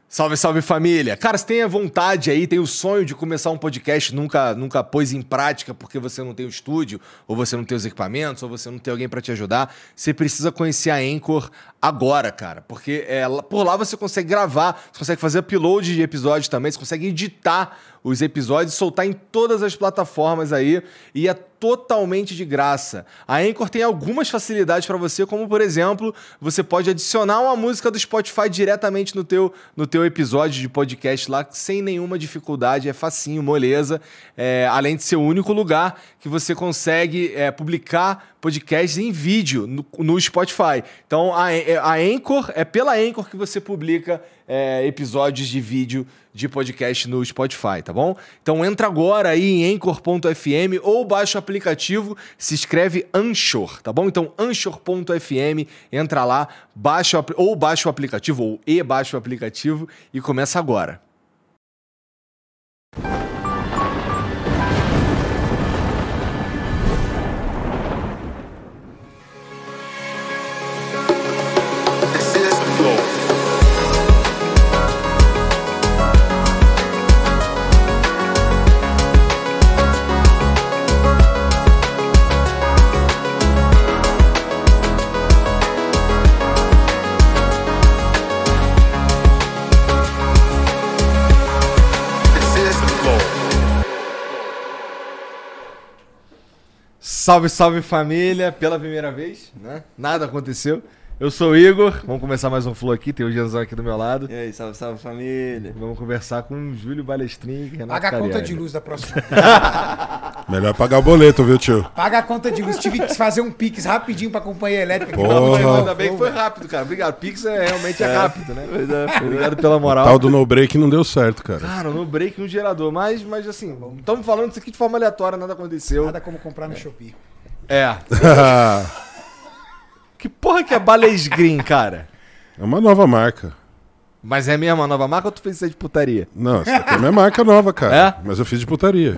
Salve, salve família! Cara, você tem a vontade aí, tem o sonho de começar um podcast, nunca pôs em prática porque você não tem o estúdio, ou você não tem os equipamentos, ou você não tem alguém pra te ajudar, você precisa conhecer a Anchor agora, cara, porque por lá você consegue gravar, você consegue fazer upload de episódios também, você consegue editar os episódios e soltar em todas as plataformas aí, e é totalmente de graça. A Anchor tem algumas facilidades para você, como por exemplo, você pode adicionar uma música do Spotify diretamente no teu episódio de podcast lá, sem nenhuma dificuldade, é facinho, moleza, além de ser o único lugar que você consegue publicar podcasts em vídeo no Spotify. Então a Anchor, é pela Anchor que você publica episódios de vídeo de podcast no Spotify, tá bom? Então entra agora aí em Anchor.fm ou baixa o aplicativo, se escreve Anchor, tá bom? Então Anchor.fm, entra lá, baixa o aplicativo, ou baixa o aplicativo e começa agora. Salve, salve família, pela primeira vez, né? Nada aconteceu. Eu sou o Igor, vamos começar mais um Flow aqui, tem o Gianzão aqui do meu lado. E aí, salve, salve família. Vamos conversar com o Júlio Balestrin e Renato Paga a Cariani. conta de luz da próxima vez. Melhor pagar o boleto, viu, tio? Paga a conta de luz. Tive que fazer um pix rapidinho pra companhia elétrica. Porra. Ainda bem que foi rápido, cara. Obrigado. Pix realmente é rápido, né? Obrigado pela moral. Tal do no break não deu certo, cara. Cara, no break, um gerador. Mas assim, estamos falando isso aqui de forma aleatória, nada aconteceu. Nada como comprar no Shopee. Que porra que é Bales Green, cara? É uma nova marca. Mas é mesmo a nova marca ou tu fez isso aí de putaria? Não, essa aqui é minha marca nova, cara. É? Mas eu fiz de putaria.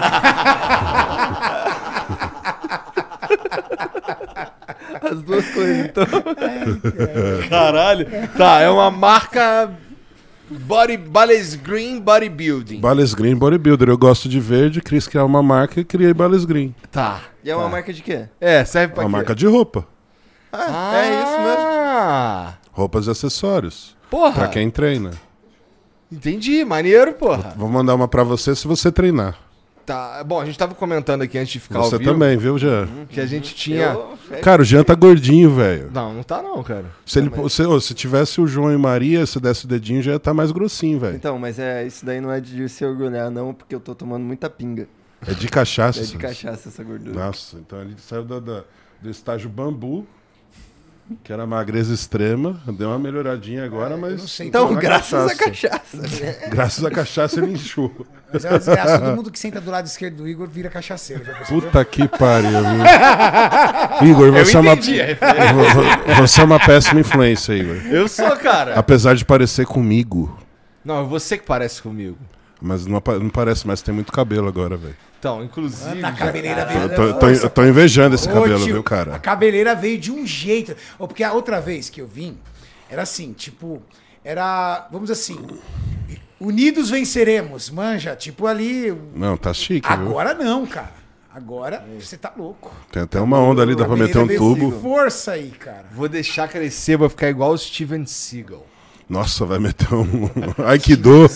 As duas coisas, então. Caralho. Tá, é uma marca Bales Green Bodybuilding. Bales Green Bodybuilder. Eu gosto de verde, quis criar uma marca e criei Bales Green. Tá. E é uma marca de quê? Serve pra Uma quê? marca de roupa. É isso mesmo. Roupas e acessórios. Porra. Pra quem treina. Entendi, maneiro, porra. Vou mandar uma pra você se você treinar. Tá, bom, a gente tava comentando aqui antes de ficar Você ao vivo também, viu, Jean? que a gente tinha... Cara, o Jean tá gordinho, velho. Não tá não, cara. Se tivesse o João e Maria, se desse o dedinho, já ia estar mais grossinho, velho. Então, mas isso daí não é de se orgulhar, não, porque eu tô tomando muita pinga. É de cachaça. É de cachaça essa gordura. Nossa, então ele saiu do estágio bambu, que era magreza extrema, deu uma melhoradinha agora, mas... não sei. Então, na graças à cachaça. Graças à cachaça ele inchou. Mas é uma desgraça. Todo mundo que senta do lado esquerdo do Igor vira cachaceiro. Já percebeu? Puta que pariu, viu? Igor, você você é uma péssima influência, Igor. Eu sou, cara. Apesar de parecer comigo. Não, é você que parece comigo. Mas não parece mais, tem muito cabelo agora, velho. Então, inclusive... Na cabeleira Eu tô invejando esse Ô, cabelo, tio, viu, A cara? cabeleira veio de um jeito. Porque a outra vez que eu vim, era assim, tipo, vamos assim, unidos venceremos, manja, tipo ali. Não, tá chique, viu? Agora não, cara. Agora você tá louco. Tem até uma onda ali, dá pra meter um Veio tubo. com força aí, cara. Vou deixar crescer, vou ficar igual o Steven Seagal. Nossa, vai meter um Aikido.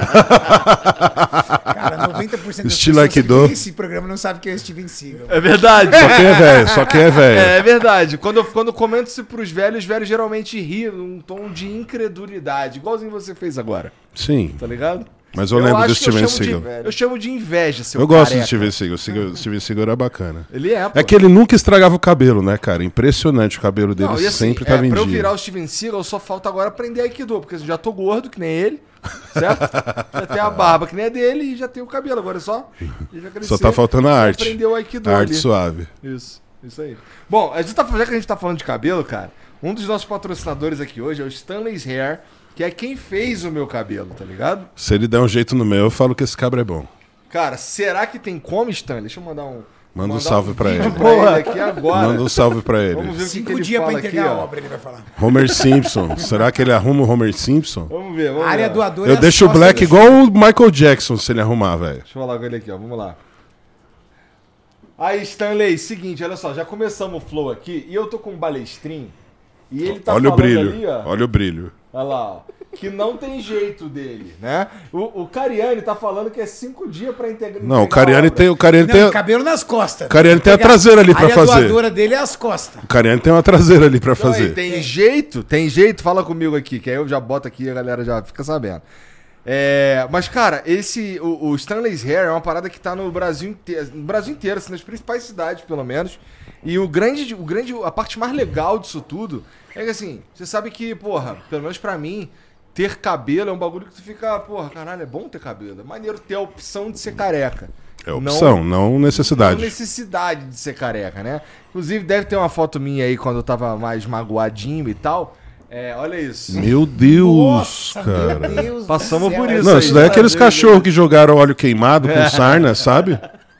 Cara, 90% das Estilo pessoas Aikido. que vê esse programa não sabe quem é o Steven Seagal. É verdade. Só quem é velho. É verdade. Quando eu comento isso pros velhos, os velhos geralmente riem num tom de incredulidade. Igualzinho você fez agora. Sim, Tá ligado? mas eu lembro do acho que Steven eu chamo Seagal. Eu chamo de inveja, seu Eu gosto careca. do Steven Seagal. O Steven Seagal era bacana. Ele é, pô. É que ele nunca estragava o cabelo, né, cara? Impressionante o cabelo dele, Não, e assim, sempre tava em pra eu dia. virar o Steven Seagal, só falta agora aprender Aikido, porque eu já tô gordo, que nem ele, certo? Já tem a barba, que nem a dele, e já tem o cabelo. Agora é só... Já crescer, Só tá faltando a arte. Aprender o Aikido A arte ali. suave. Isso aí. Bom, já que a gente tá falando de cabelo, cara, um dos nossos patrocinadores aqui hoje é o Stanley's Hair, que é quem fez o meu cabelo, tá ligado? Se ele der um jeito no meu, eu falo que esse cabra é bom. Cara, será que tem como, Stanley? Deixa eu mandar um Manda um salve pra ele. Boa, aqui agora. Manda um salve pra ele. Vamos ver o que 5 ele dias pra fala entregar aqui, a ó. obra, ele vai falar. Homer Simpson. Será que ele arruma o Homer Simpson? Vamos ver, vamos A área ver. doadora Eu é as deixo o costas Black do- igual o Michael Jackson se ele arrumar, velho. Deixa eu falar com ele aqui, ó. Vamos lá. Aí, Stanley, seguinte, olha só, já começamos o flow aqui e eu tô com um balestrinho e ele tá Olha o falando brilho. ali, ó. Olha o brilho. Olha lá, ó. Que não tem jeito dele, né? O Cariani tá falando que é 5 dias pra integrar. Não, o Cariani tem. O Cariani Não, tem. cabelo nas costas. O Cariani tem a traseira ali pra A área fazer. doadora dele é as costas. O Cariani tem uma traseira ali pra Então, aí, fazer. tem jeito? Tem jeito? Fala comigo aqui, que aí eu já boto aqui e a galera já fica sabendo. Mas, cara, o Stanley's Hair é uma parada que tá no Brasil inteiro, assim, nas principais cidades, pelo menos. E a parte mais legal disso tudo é que, assim, você sabe que, porra, pelo menos pra mim, ter cabelo é um bagulho que tu fica, porra, caralho, é bom ter cabelo. É maneiro ter a opção de ser careca. É opção, não necessidade. Não necessidade de ser careca, né? Inclusive, deve ter uma foto minha aí quando eu tava mais magoadinho e tal. Olha isso. Meu Deus, Nossa, cara. meu Deus do Passamos céu. por isso. Não, isso daí é aqueles Meu cachorros que jogaram óleo queimado com sarna, sabe?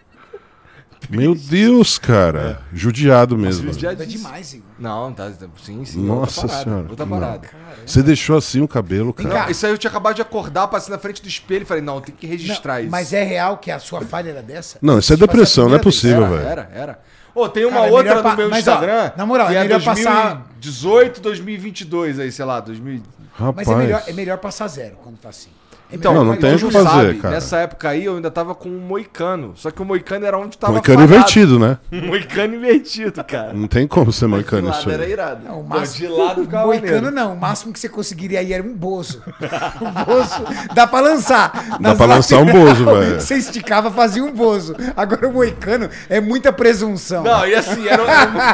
Meu Deus, cara. Judiado mesmo. É demais, Igor. Não, tá. Sim. Nossa outra parada, senhora. Outra Não. parada. Você deixou assim o cabelo, Vem cara. cá. Isso aí eu tinha acabado de acordar, passei na frente do espelho e falei, não, tem que registrar isso. Mas é real que a sua falha era dessa? Não, isso é Tipo, depressão, não é essa primeira possível, vez. velho. Era. Ô, tem uma Cara, é outra melhor no meu mas, ó, Instagram. na moral, que é melhor 2018, 2022 aí, sei lá, 2000. Mas Rapaz. é melhor passar zero quando tá assim. É Então, Não, não mas tem o tu que fazer, sabe, cara. Nessa época aí eu ainda tava com um moicano. Só que o moicano era onde tava Moicano falhado. invertido, né? Moicano invertido, cara. Não tem como ser moicano isso Era aí. irado. Não, o Pô, máximo, de lado ficava moicano maneiro. não, o máximo que você conseguiria aí era um bozo. Um bozo dá pra lançar. Dá pra lançar um bozo, velho. Você esticava, fazia um bozo. Agora o moicano é muita presunção. Não, e assim, era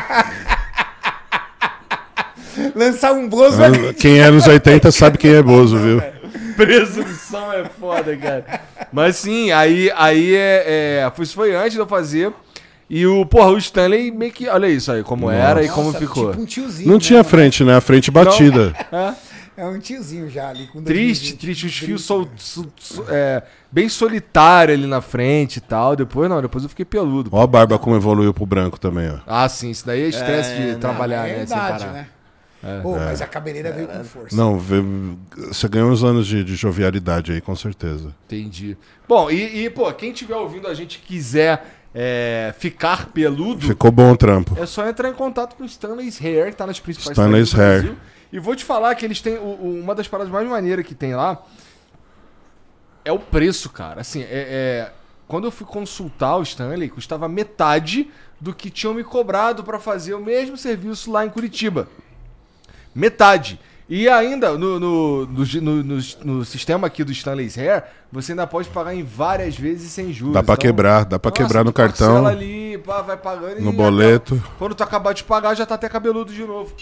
Lançar um bozo Quem é nos 80 sabe quem é bozo, viu? presunção é foda, cara. Mas sim, aí isso foi antes de eu fazer. E o Stanley meio que, olha isso aí, como era e como Nossa, ficou. Tipo um tiozinho. Não né, tinha mano? frente, né? A frente batida. É um tiozinho já ali. Com Triste, 2020, triste, os fios triste. bem solitário ali na frente e tal. Depois eu fiquei peludo. Ó a barba como evoluiu pro branco também, ó. Ah, sim, isso daí é estresse de não, trabalhar, É né? Sem verdade, parar. né? Pô, mas a cabeleira veio com força. Não, você ganhou uns anos de jovialidade aí, com certeza. Entendi. Bom, pô, quem estiver ouvindo a gente quiser ficar peludo, Ficou bom o trampo. é só entrar em contato com o Stanley's Hair, que tá nas principais Stanley's cidades do Hair. Brasil. E vou te falar que eles têm uma das paradas mais maneiras que tem lá é o preço, cara. Assim, quando eu fui consultar o Stanley, custava metade do que tinham me cobrado pra fazer o mesmo serviço lá em Curitiba. Metade. E ainda, no sistema aqui do Stanley's Hair, você ainda pode pagar em várias vezes sem juros. Dá pra Então, quebrar, dá pra nossa, quebrar no tu parcela cartão, ali, pá, vai pagando no e boleto. quando tu acabar de pagar, já tá até cabeludo de novo.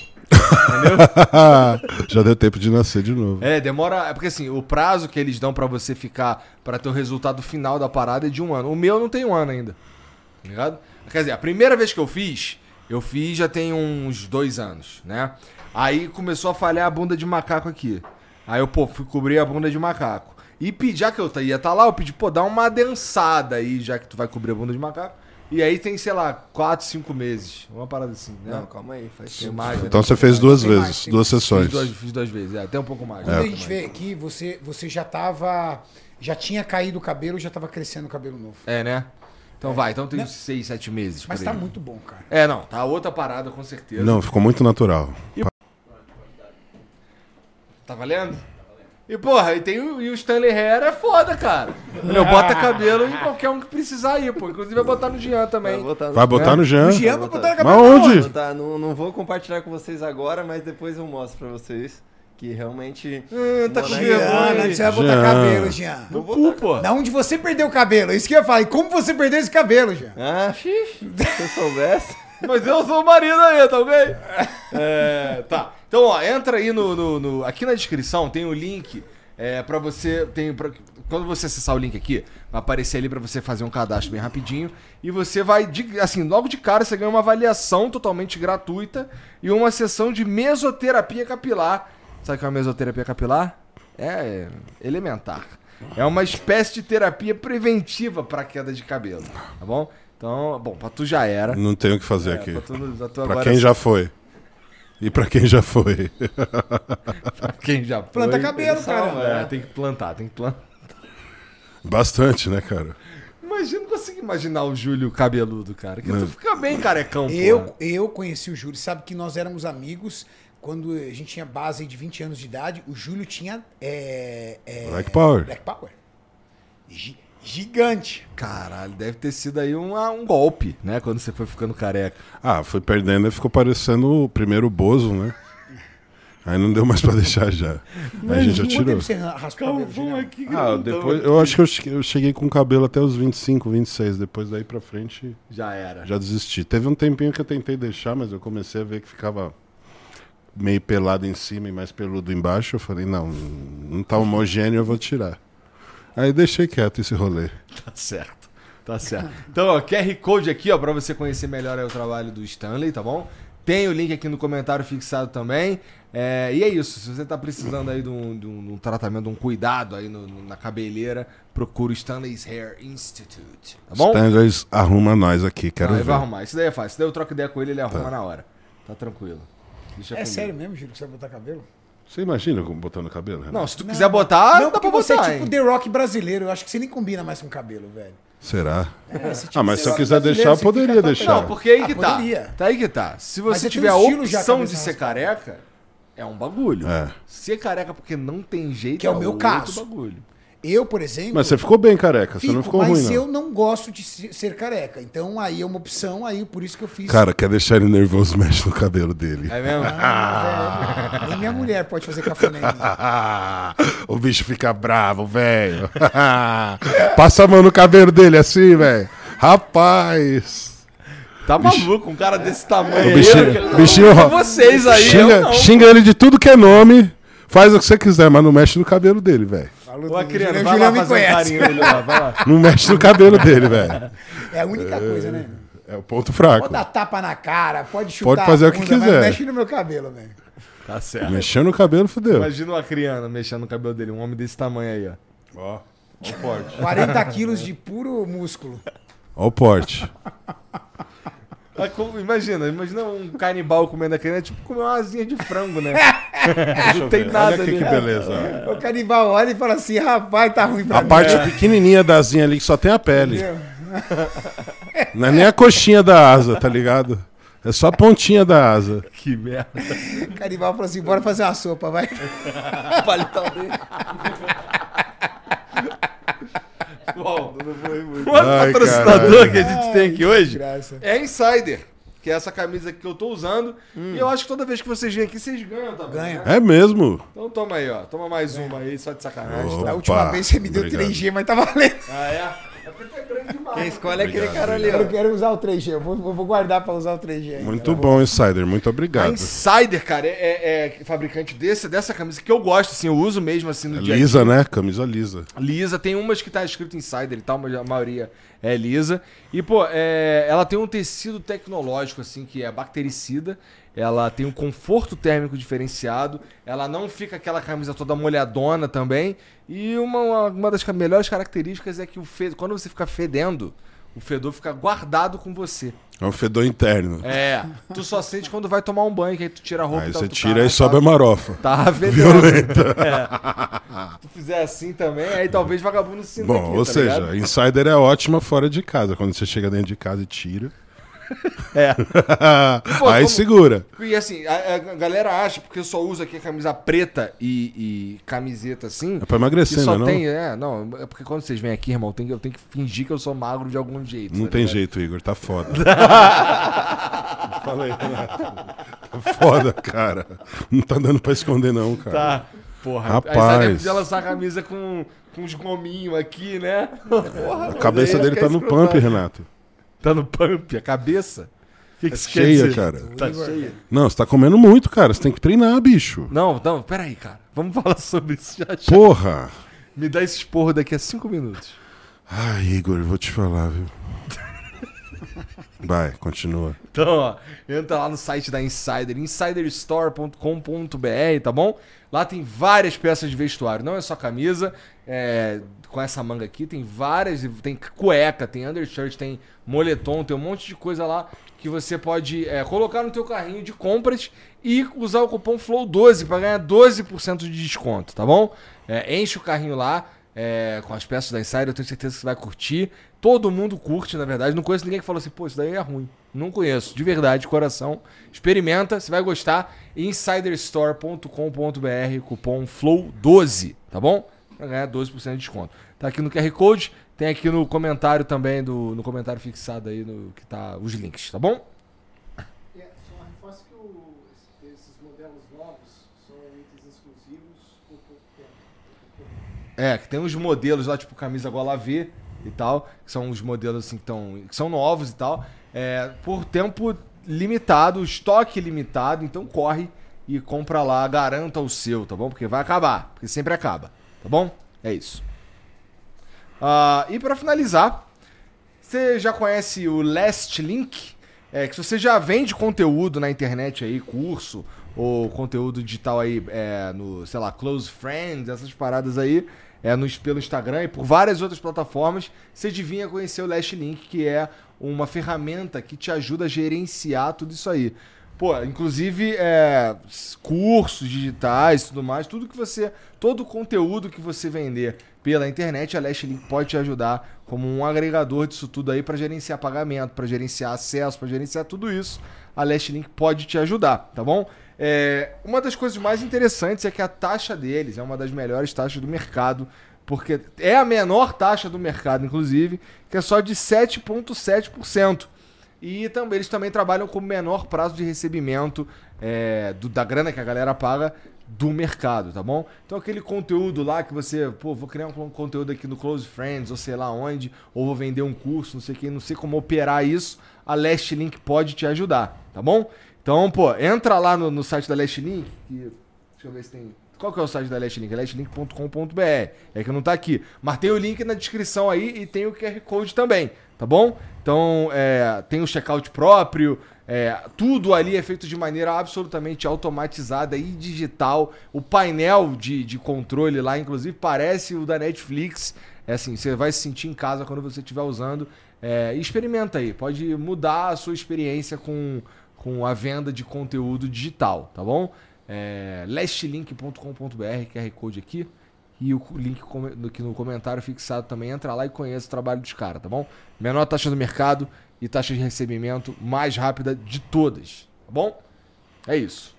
Já deu tempo de nascer de novo. Demora. É porque assim, o prazo que eles dão pra você ficar, pra ter o resultado final da parada é de 1 ano. O meu não tem 1 ano ainda. Tá ligado? Quer dizer, a primeira vez que eu fiz já tem uns 2 anos, né? Aí começou a falhar a bunda de macaco aqui. Aí eu, fui cobrir a bunda de macaco. E já que eu ia estar lá, eu pedi, dá uma adensada aí, já que tu vai cobrir a bunda de macaco. E aí tem, sei lá, 4, 5 meses. Uma parada assim, né? Não, calma aí, faz Tem tempo. mais, né? Então você fez duas Tem mais, vezes, tem duas sessões. Fiz duas vezes, até um pouco mais. Quando a gente vê aqui, você já tava. Já tinha caído o cabelo, já tava crescendo o cabelo novo. Né? Então vai, então tem uns 6, 7 meses. Mas por tá aí. muito bom, cara. Não, tá outra parada com certeza. Não, ficou muito natural. Tá valendo? E porra, e o Stanley Hair é foda, cara. Ele bota cabelo em qualquer um que precisar aí, pô. Inclusive vai botar no Jean também. Vai botar no Jean? O Jean vai botar na Mas cabelo. onde? Não vou compartilhar com vocês agora, mas depois eu mostro pra vocês que realmente... Tá com Mano, vergonha. Onde você vai botar Jean. cabelo, Jean? No cu, pô. Da onde você perdeu o cabelo? Isso que eu ia falar. E como você perdeu esse cabelo, Jean? Ah, xixi, se eu soubesse... Mas eu sou o marido aí, tá ok? Tá. Então, ó, entra aí aqui na descrição tem o link pra você... Quando você acessar o link aqui, vai aparecer ali pra você fazer um cadastro bem rapidinho. E você vai, assim, logo de cara, você ganha uma avaliação totalmente gratuita e uma sessão de mesoterapia capilar. Sabe o que é uma mesoterapia capilar? É elementar. É uma espécie de terapia preventiva para queda de cabelo, tá bom? Então, bom, pra tu já era. Não tenho o que fazer aqui. Pra tu Pra agora quem já foi. E pra quem já foi. Pra quem já foi. Planta cabelo, cara. Tem que plantar. Bastante, né, cara? Imagina, não consigo imaginar o Júlio cabeludo, cara. Que tu fica bem carecão, pô. Eu conheci o Júlio, sabe que nós éramos amigos quando a gente tinha base de 20 anos de idade. O Júlio tinha. Black Power. Black Power. Gigante. Caralho, deve ter sido aí um golpe, né? Quando você foi ficando careca. Ah, foi perdendo e ficou parecendo o primeiro Bozo, né? Aí não deu mais pra deixar já. Aí a gente já Quanto tirou. tempo você raspou o cabelo, Julião? aqui, Depois, eu acho que eu cheguei com cabelo até os 25, 26. Depois daí pra frente, Já era. já desisti. Teve um tempinho que eu tentei deixar, mas eu comecei a ver que ficava meio pelado em cima e mais peludo embaixo. Eu falei, não tá homogêneo, eu vou tirar. Aí deixei quieto esse rolê. Tá certo. Então, ó, QR Code aqui, ó, pra você conhecer melhor aí o trabalho do Stanley, tá bom? Tem o link aqui no comentário fixado também. E é isso. Se você tá precisando aí de um tratamento, de um cuidado aí na cabeleira, procura o Stanley's Hair Institute, tá bom? Stanley's arruma nós aqui, quero Ele ver. vai arrumar. Isso daí é fácil. Se daí eu troco ideia com ele arruma na hora. Tá tranquilo. Deixa É comigo. sério mesmo, Júlio, que você vai botar cabelo? Você imagina como botando cabelo, Renato? Não, se tu quiser botar, Não, dá porque pra você botar, é tipo hein? The Rock brasileiro. Eu acho que você nem combina mais com cabelo, velho. Será? Esse tipo Mas de se eu The Rock quiser brasileiro, deixar, eu você poderia fica deixar. Não, porque aí que tá. poderia. Tá aí que tá. Se Mas você você tiver tem a um estilo já, opção cabeça de ser raspada. careca, é um bagulho. É. Ser careca porque não tem jeito Que é o meu outro caso. bagulho. Eu, por exemplo... Mas você ficou bem careca, você não fico, ficou mas ruim, não. eu não gosto de ser careca. Então aí é uma opção, aí por isso que eu fiz. Cara, quer deixar ele nervoso, mexe no cabelo dele. É mesmo? Velho, nem minha mulher pode fazer cafuné em mim. O bicho fica bravo, velho. Passa a mão no cabelo dele assim, velho. Rapaz. Tá maluco, um cara desse tamanho O aí. bichinho, É vocês aí, eu não. xinga ele de tudo que é nome. Faz o que você quiser, mas não mexe no cabelo dele, velho. Ô, Acriano, Julião vai lá me fazer um conhece. carinho nele lá, vai lá. Não mexe no cabelo dele, velho. É a única coisa, né? É o ponto fraco. Pode dar tapa na cara, pode chutar Pode fazer a o que bunda, mas quiser. não mexe no meu cabelo, velho. Tá certo. Mexendo no cabelo, fodeu. Imagina o Acriano mexendo no cabelo dele, um homem desse tamanho aí, ó. Ó o porte. 40 quilos de puro músculo. Ó o porte. Imagina um canibal comendo a criança, é tipo comer uma asinha de frango, né? Não tem Olha nada aqui ali. que beleza. ó. O canibal olha e fala assim, rapaz, tá ruim pra A mim. parte pequenininha da asinha ali que só tem a pele. Entendeu? Não é nem a coxinha da asa, tá ligado? É só a pontinha da asa. Que merda. O canibal falou assim, bora fazer uma sopa, vai. Palitão dele. Bom, o Ai, patrocinador caralho. que a gente tem aqui hoje Graça. é a Insider, que é essa camisa que eu tô usando. E eu acho que toda vez que vocês vêm aqui, vocês ganham também. Ganha. Né? É mesmo. Então toma aí, ó. Toma mais uma aí, só de sacanagem. Opa, Da última vez você me deu obrigado. 3G, mas tá valendo. Ah, é? É porque tu é grande demais. Quem escolhe é aquele Obrigado, cara ali, Eu ó. não quero usar o 3G, eu vou guardar pra usar o 3G. ainda. Muito bom, Insider. Muito A obrigado. Insider, cara, é fabricante dessa camisa que eu gosto, assim, eu uso mesmo assim no dia a dia. Lisa, né? Camisa lisa. Lisa, tem umas que tá escrito Insider e tal, mas a maioria é lisa. E, pô, ela tem um tecido tecnológico, assim, que é bactericida. Ela tem um conforto térmico diferenciado. Ela não fica aquela camisa toda molhadona também. E uma das melhores características é que quando você fica fedendo, o fedor fica guardado com você. É um fedor interno. Tu só sente quando vai tomar um banho, que aí tu tira a roupa Aí e tal. você tu, tira caralho, e sobe a marofa. Tava fedendo. Violenta. Se tu fizer assim também, aí talvez vagabundo se sinta Bom, aqui, ou tá seja, ligado? Insider é ótima fora de casa. Quando você chega dentro de casa e tira. É. Pô, Aí como- segura. E assim, a galera acha, porque eu só uso aqui a camisa preta e camiseta assim. É pra emagrecer, que só né? tem, não, é porque quando vocês vêm aqui, irmão, eu tenho que fingir que eu sou magro de algum jeito. Não tá tem ligado? jeito, Igor. Tá foda. Falei, Renato. Tá foda, cara. Não tá dando pra esconder, não, cara. Tá. Porra, Rapaz. aí sabe, podia lançar a camisa com uns gominhos aqui, né? Porra, A cabeça dele tá no pump, Renato. Tá no pump, a cabeça? O que É isso quer cheia, dizer? cara. Tá cheia. Não, você tá comendo muito, cara. Você tem que treinar, bicho. Não, peraí, cara. Vamos falar sobre isso já. Porra. Me dá esse esporro daqui a 5 minutos. Ai, Igor, vou te falar, viu? Vai, continua. Então, ó, entra lá no site da Insider, insiderstore.com.br, tá bom? Lá tem várias peças de vestuário, não é só camisa, com essa manga aqui, tem várias, tem cueca, tem undershirt, tem moletom, tem um monte de coisa lá que você pode colocar no teu carrinho de compras e usar o cupom FLOW12 para ganhar 12% de desconto, tá bom? Enche o carrinho lá com as peças da Insider, eu tenho certeza que você vai curtir. Todo mundo curte, na verdade. Não conheço ninguém que falou assim, pô, isso daí é ruim. Não conheço, de verdade, de coração. Experimenta, você vai gostar. Insiderstore.com.br, cupom FLOW12, tá bom? Pra ganhar 12% de desconto. Tá aqui no QR Code, tem aqui no comentário também, no comentário fixado aí, que tá os links, tá bom? Só reforço que esses modelos novos são itens exclusivos por pouco tempo. Que tem uns modelos lá, tipo camisa gola V e tal, que são uns modelos assim que são novos e tal, por tempo limitado, estoque limitado, então corre e compra lá, garanta o seu, tá bom? Porque vai acabar, porque sempre acaba, tá bom? É isso. E pra finalizar, você já conhece o Last Link? Que se você já vende conteúdo na internet aí, curso ou conteúdo digital aí no, sei lá, Close Friends, essas paradas aí, pelo Instagram e por várias outras plataformas, você devia conhecer o Last Link, que é uma ferramenta que te ajuda a gerenciar tudo isso aí. Pô, inclusive cursos digitais e tudo mais, todo o conteúdo que você vender pela internet, a Last Link pode te ajudar como um agregador disso tudo aí para gerenciar pagamento, para gerenciar acesso, para gerenciar tudo isso. A Last Link pode te ajudar, tá bom? Uma das coisas mais interessantes é que a taxa deles é uma das melhores taxas do mercado, porque é a menor taxa do mercado, inclusive, que é só de 7,7%. E também, eles também trabalham com menor prazo de recebimento da grana que a galera paga do mercado, tá bom? Então aquele conteúdo lá que você, vou criar um conteúdo aqui no Close Friends, ou sei lá onde, ou vou vender um curso, não sei o que, não sei como operar isso, a Last Link pode te ajudar, tá bom? Então, entra lá no site da Last Link, deixa eu ver se tem... Qual que é o site da Last Link? É lastlink.com.br. É que não tá aqui. Mas tem o link na descrição aí e tem o QR Code também, tá bom? Então, tem o checkout próprio, tudo ali é feito de maneira absolutamente automatizada e digital. O painel de controle lá, inclusive, parece o da Netflix. Assim, você vai se sentir em casa quando você estiver usando. Experimenta aí, pode mudar a sua experiência com a venda de conteúdo digital, tá bom? Lastlink.com.br, QR Code aqui, e o link aqui no comentário fixado também. Entra lá e conheça o trabalho dos caras, tá bom? Menor taxa do mercado e taxa de recebimento mais rápida de todas, tá bom? É isso.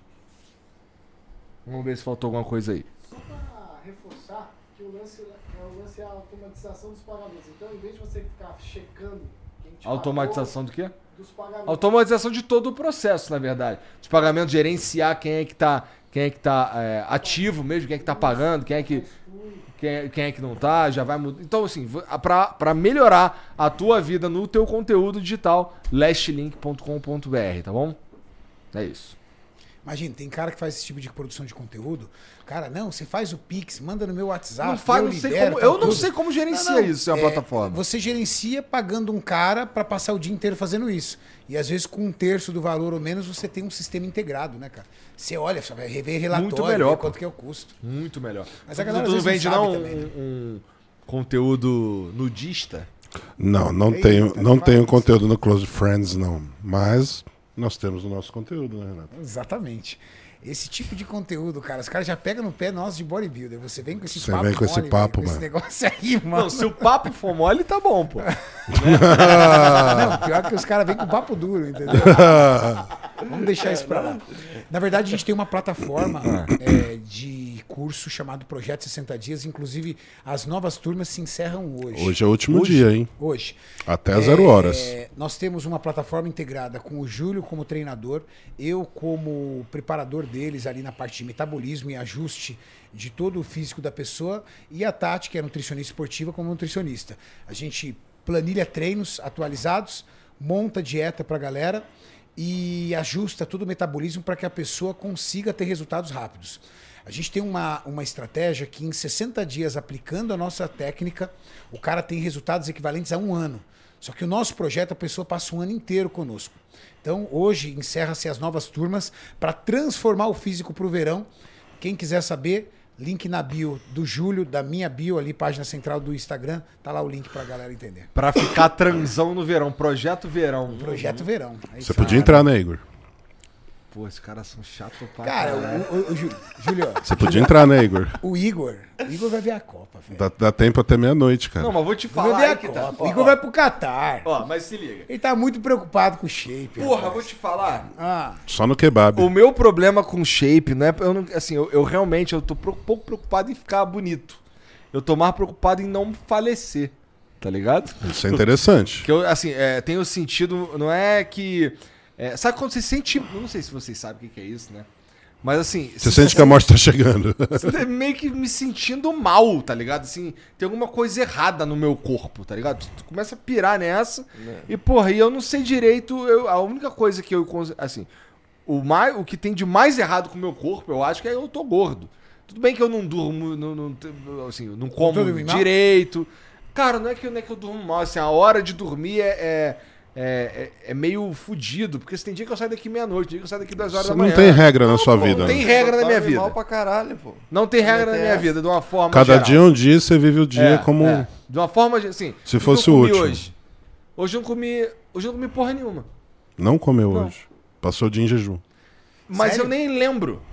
Vamos ver se faltou alguma coisa aí. Só para reforçar que o lance é a automatização dos pagamentos. Então, em vez de você ficar checando quem te Automatização do quê? dos pagamentos. Automatização de todo o processo, na verdade. Os pagamentos, gerenciar quem é que tá ativo mesmo, quem é que tá pagando, quem é que não tá, já vai mudar. Então, assim, pra melhorar a tua vida no teu conteúdo digital, lastlink.com.br, tá bom? É isso. Imagina, tem cara que faz esse tipo de produção de conteúdo. Cara, não, você faz o Pix, manda no meu WhatsApp. Eu não sei como gerencia isso em uma plataforma. Você gerencia pagando um cara para passar o dia inteiro fazendo isso. E às vezes com 1/3 do valor ou menos você tem um sistema integrado, né, cara? Você olha, você vai rever relatório, muito melhor, quanto que é o custo. Muito melhor. Mas a galera tu não vende não também, né? um conteúdo nudista? Não tenho conteúdo no Close Friends, não. Mas nós temos o nosso conteúdo, né, Renato? Exatamente. Esse tipo de conteúdo, cara, os caras já pegam no pé nós de bodybuilder. Você vem com esse Você papo vem com esse mole, papo, velho, com mano. esse negócio aí, mano. Não, se o papo for mole, tá bom, pô. Não, pior que os caras vêm com papo duro, entendeu? Vamos deixar isso pra lá. Na verdade, a gente tem uma plataforma de curso chamado Projeto 60 Dias. Inclusive, as novas turmas se encerram hoje. Hoje é o último dia, hein? Hoje. Até 0 horas. Nós temos uma plataforma integrada com o Júlio como treinador, eu como preparador deles ali na parte de metabolismo e ajuste de todo o físico da pessoa, e a Tati, que é nutricionista esportiva, como nutricionista. A gente planilha treinos atualizados, monta dieta pra galera e ajusta todo o metabolismo para que a pessoa consiga ter resultados rápidos. A gente tem uma estratégia que em 60 dias, aplicando a nossa técnica, o cara tem resultados equivalentes a 1 ano. Só que o nosso projeto, a pessoa passa um ano inteiro conosco. Então, hoje, encerra-se as novas turmas para transformar o físico para o verão. Quem quiser saber, link na bio do Júlio, da minha bio ali, página central do Instagram. Tá lá o link pra galera entender. Pra ficar transão no verão. Projeto Verão. Projeto Verão. Você podia entrar, né, Igor? Pô, esses caras são chatos pra Cara, caralho. Júlio, Você podia entrar, né, Igor? o Igor vai ver a Copa, velho. Dá tempo até meia-noite, cara. Não, mas vou te Vai falar ver aí a que Copa. tá. O Igor vai pro Catar. Ó, mas se liga. Ele tá muito preocupado com o shape. Porra, rapaz. vou te falar. Ah, Só no kebab. O meu problema com shape, não é. Eu não, assim, eu realmente tô pouco preocupado em ficar bonito. Eu tô mais preocupado em não falecer. Tá ligado? Isso é interessante. Que eu, assim, tenho sentido. Não é que. Sabe quando você sente. Não sei se vocês sabem o que é isso, né? Mas assim. Você sente que a morte tá chegando. Você tá meio que me sentindo mal, tá ligado? Assim, tem alguma coisa errada no meu corpo, tá ligado? Tu começa a pirar nessa. E, porra, e eu não sei direito. A única coisa que eu. Assim, o que tem de mais errado com o meu corpo, eu acho que é eu tô gordo. Tudo bem que eu não durmo. Assim, eu não como direito. Cara, não é que eu durmo mal. Assim, a hora de dormir é meio fudido, porque tem dia que eu saio daqui meia-noite, tem dia que eu saio daqui 2 horas da manhã. Não tem regra na sua vida. Não tem né? regra na minha vida. Mal pra caralho, pô. Não tem regra na minha vida, de uma forma Cada geral. dia é um dia, você vive o dia como... De uma forma, assim... Se o que fosse eu o comi último. Hoje eu não comi porra nenhuma. Não comeu Não. hoje. Passou o dia em jejum. Mas Sério? eu nem lembro.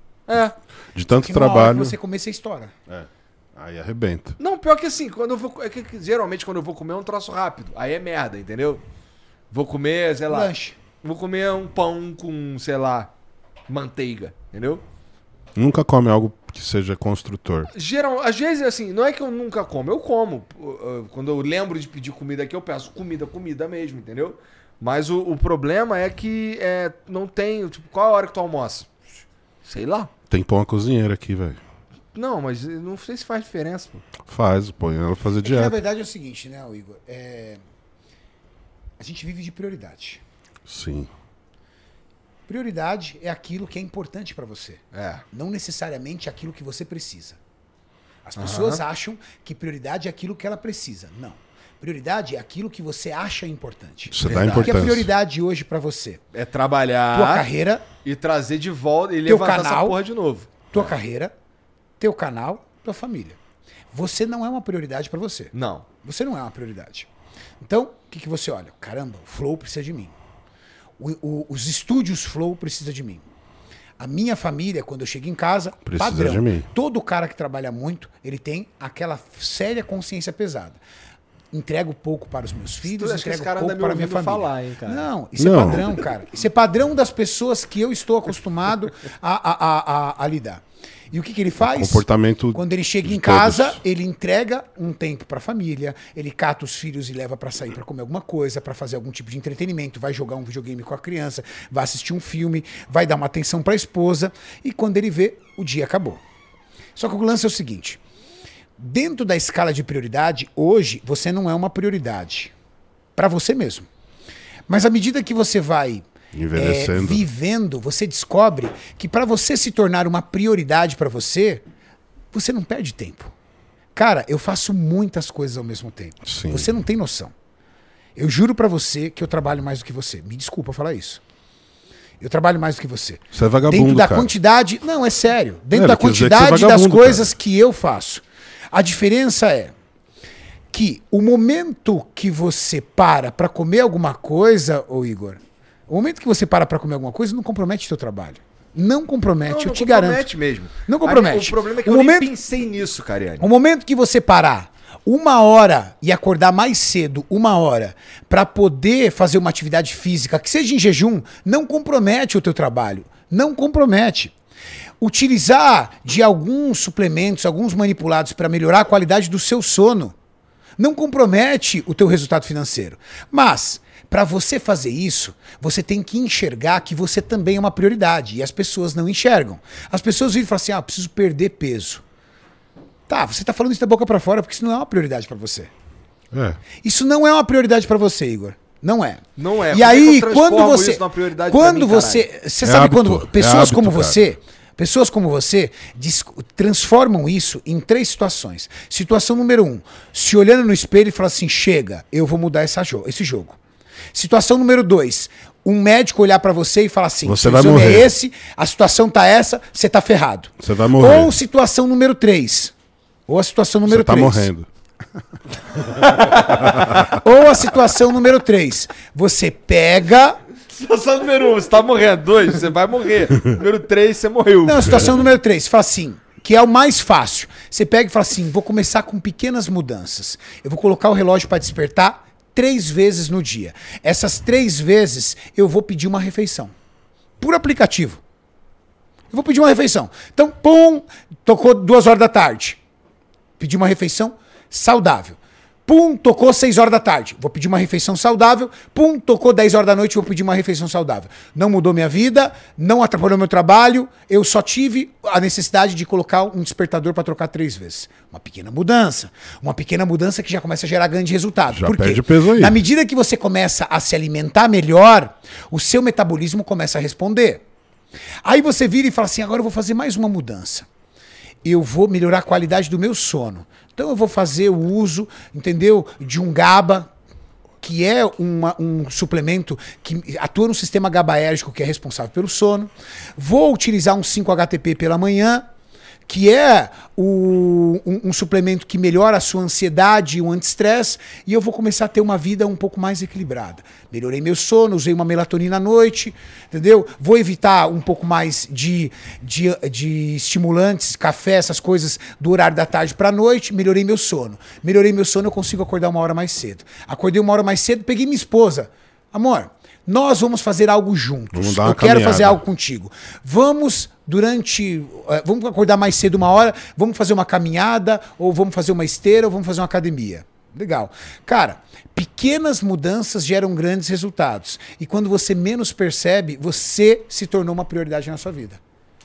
De tanto que numa hora trabalho... que você comer, você estoura. Aí arrebenta. Não, pior que assim, quando eu vou... geralmente quando eu vou comer é um troço rápido. Aí é merda, entendeu? Vou comer, sei lá... Lanche. Vou comer um pão com, sei lá, manteiga, entendeu? Nunca come algo que seja construtor. Às vezes, assim, não é que eu nunca como, eu como. Quando eu lembro de pedir comida aqui, eu peço comida mesmo, entendeu? Mas o problema é que não tem, tipo, qual a hora que tu almoça? Sei lá. Tem pão a cozinheira aqui, velho. Não, mas não sei se faz diferença, pô. Faz, põe ela fazer É que, na dieta. verdade é o seguinte, né, Igor? A gente vive de prioridade. Sim. Prioridade é aquilo que é importante pra você. É. Não necessariamente aquilo que você precisa. As pessoas acham que prioridade é aquilo que ela precisa. Não. Prioridade é aquilo que você acha importante. Você dá Verdade. O que é importância. prioridade hoje pra você? É trabalhar Tua carreira, e trazer de volta e Teu levantar essa canal. porra de novo. tua carreira, teu canal, tua família. Você não é uma prioridade pra você. Não. Você não é uma prioridade. Então, o que você olha? Caramba, o Flow precisa de mim. Os estúdios Flow precisa de mim. A minha família, quando eu chego em casa, Precisa padrão. de mim. Todo cara que trabalha muito, ele tem aquela séria consciência pesada. Entrego pouco para os meus filhos, acho que esse entrego cara pouco anda me para a minha ouvindo família. falar, hein, cara? Não, isso Não. é padrão, cara. Isso é padrão das pessoas que eu estou acostumado a lidar. E o que ele faz? Comportamento Quando ele chega de em casa, todos. ele entrega um tempo para a família, ele cata os filhos e leva para sair para comer alguma coisa, para fazer algum tipo de entretenimento, vai jogar um videogame com a criança, vai assistir um filme, vai dar uma atenção para a esposa e quando ele vê, o dia acabou. Só que o lance é o seguinte, dentro da escala de prioridade, hoje você não é uma prioridade para você mesmo. Mas à medida que você vai Envelhecendo. vivendo, você descobre que para você se tornar uma prioridade para você, você não perde tempo. Cara, eu faço muitas coisas ao mesmo tempo. Sim. Você não tem noção. Eu juro para você que eu trabalho mais do que você. Me desculpa falar isso. Eu trabalho mais do que você. Você é vagabundo, Dentro da cara. quantidade... Não, é sério. Dentro da quer dizer que você é quantidade das vagabundo, coisas que eu faço. A diferença é que o momento que você para comer alguma coisa, ô Igor, o momento que você para comer alguma coisa não compromete o teu trabalho. Não compromete, eu te garanto. Não compromete mesmo. Não compromete. O problema é que O eu momento- nem pensei nisso, Cariani. O momento que você parar 1 hora e acordar mais cedo, 1 hora, para poder fazer uma atividade física, que seja em jejum, não compromete o teu trabalho. Não compromete. Utilizar de alguns suplementos, alguns manipulados para melhorar a qualidade do seu sono, não compromete o teu resultado financeiro. Mas, para você fazer isso, você tem que enxergar que você também é uma prioridade. E as pessoas não enxergam. As pessoas viram e falam assim, eu preciso perder peso. Tá, você tá falando isso da boca para fora porque isso não é uma prioridade para você. É. Isso não é uma prioridade para você, Igor. Não é. Não é. E Como é que aí, eu transformo quando você, isso numa prioridade quando pra mim, você, caralho? você É sabe hábito, quando é pessoas hábito, como cara. você, Pessoas como você transformam isso em 3 situações. Situação número 1, se olhando no espelho e falar assim, chega, eu vou mudar esse jogo. Situação número 2, um médico olhar pra você e falar assim, você o vai exame morrer. é esse, a situação tá essa, você tá ferrado. Você vai morrer. Ou situação número 3. Ou a situação número Você tá 3. morrendo. Ou a situação número 3. Você pega... Situação número 1, você tá morrendo. 2, você vai morrer. Número 3, você morreu. Não, a situação número 3. Você fala assim, que é o mais fácil. Você pega e fala assim, vou começar com pequenas mudanças. Eu vou colocar o relógio para despertar 3 vezes no dia. Essas 3 vezes eu vou pedir uma refeição. Por aplicativo. Eu vou pedir uma refeição. Então, pum, tocou 2 horas da tarde. Pedi uma refeição saudável. Pum, tocou 6 horas da tarde. Vou pedir uma refeição saudável. Pum, tocou 10 horas da noite. Vou pedir uma refeição saudável. Não mudou minha vida, não atrapalhou meu trabalho. Eu só tive a necessidade de colocar um despertador para trocar 3 vezes. Uma pequena mudança. Uma pequena mudança que já começa a gerar grande resultado. Já Por quê? perde peso aí. Na medida que você começa a se alimentar melhor, o seu metabolismo começa a responder. Aí você vira e fala assim, agora eu vou fazer mais uma mudança. Eu vou melhorar a qualidade do meu sono. Então eu vou fazer o uso, entendeu, de um GABA, que é um suplemento que atua no sistema GABAérgico, que é responsável pelo sono. Vou utilizar um 5-HTP pela manhã, que é um suplemento que melhora a sua ansiedade e o anti-estresse, e eu vou começar a ter uma vida um pouco mais equilibrada. Melhorei meu sono, usei uma melatonina à noite, entendeu? Vou evitar um pouco mais de estimulantes, café, essas coisas do horário da tarde para a noite, melhorei meu sono. Melhorei meu sono, eu consigo acordar 1 hora mais cedo. Acordei 1 hora mais cedo, peguei minha esposa. Amor, nós vamos fazer algo juntos. Vamos dar uma Eu quero caminhada. fazer algo contigo. Vamos vamos acordar mais cedo 1 hora, vamos fazer uma caminhada, ou vamos fazer uma esteira, ou vamos fazer uma academia. Legal. Cara, pequenas mudanças geram grandes resultados. E quando você menos percebe, você se tornou uma prioridade na sua vida.